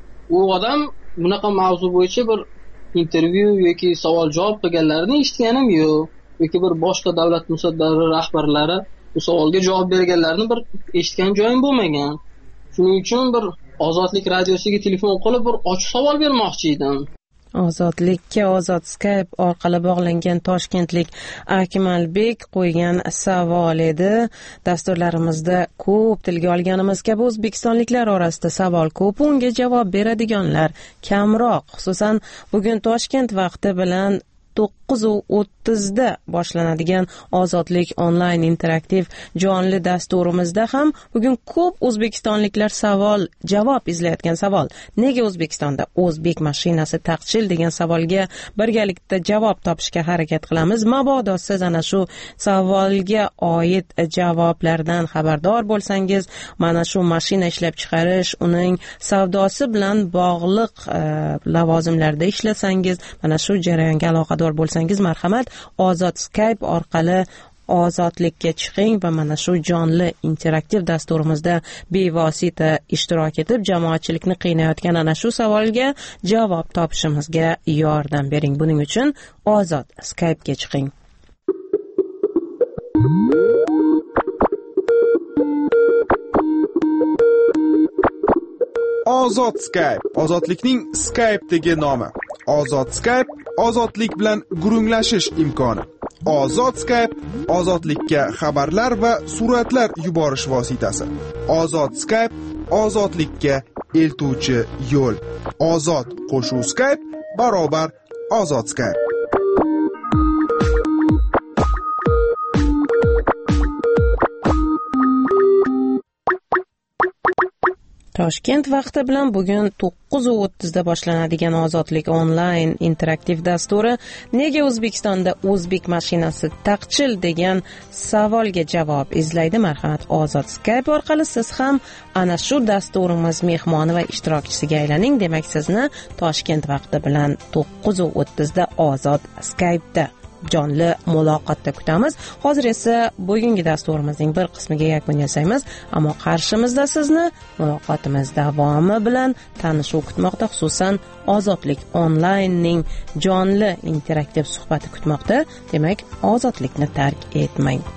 U odam bunaqa mavzu bo'yicha bir intervyu yoki savol javob qilganlarini eshitganim yo'q. Yoki bir boshqa davlat musaddalari rahbarlari bu savolga javob berganlarini bir eshitgan joyim bo'lmagan. Shuning uchun bir Ozodlik radiosiga telefon qilib bir ochiq savol bermoqchi edim. Ozodlikka ozod Skype orqali bog'langan toshkentlik Akmalbek qo'ygan savol edi. Dasturlarimizda ko'p tilga olganimiz kabi o'zbekistonliklar orasida savol ko'p, unga javob beradiganlar kamroq. Xususan, bugun Toshkent vaqti bilan to'qqiz o'ttizda boshlanadigan ozodlik onlayn interaktiv jonli dasturimizda ham bugun ko'p o'zbekistonliklar savol javob izlayotgan savol, nega O'zbekistonda o'zbek mashinasi taqchil degan savolga birgalikda javob topishga harakat qilamiz. Mabodo siz ana shu savolga oid javoblardan xabardor bo'lsangiz, mana shu mashina ishlab chiqarish, uning savdosi bilan bog'liq e, lavozimlarda ishlasangiz, mana shu jarayonga aloqador bo'lsangiz, marhamat, Ozod Skype orqali ozodlikka chiqing va mana shu jonli interaktiv dasturimizda bevosita ishtirok etib, jamoatchilikni qiynayotgan ana shu savolga javob topishimizga yordam bering. Buning uchun Ozod Skype'ga chiqing. Ozod Skype, ozodlikning Skype'dagi nomi. Ozod Skype, ozodlik bilan gurunglashish imkoni. Ozod Skype, ozodlikka xabarlar va suratlar yuborish vositasi. Ozod Skype, ozodlikka eltuvchi yo'l. Ozod qo'shuv Skype barobar Ozod Skype. Toshkent vaqti bilan bugun to'qqiz o'ttizda boshlanadigan ozodlik onlayn interaktiv dasturi nega O'zbekistonda o'zbek mashinasi taqchil degan savolga javob izlaydi. Marhamat, Ozod Skype orqali siz ham ana shu dasturimiz mehmoni va ishtirokchisiga aylaning. Demak, sizni Toshkent vaqti bilan to'qqiz o'ttizda Ozod Skype'da jonli muloqotda kutamiz. Hozir esa bugungi dasturimizning bir qismiga yakun yasaymiz, ammo qarshimizda sizni muloqotimiz davomi bilan tanishuv kutmoqda, xususan Ozodlik onlaynning jonli interaktiv suhbati kutmoqda. Demak, ozodlikni tark etmang.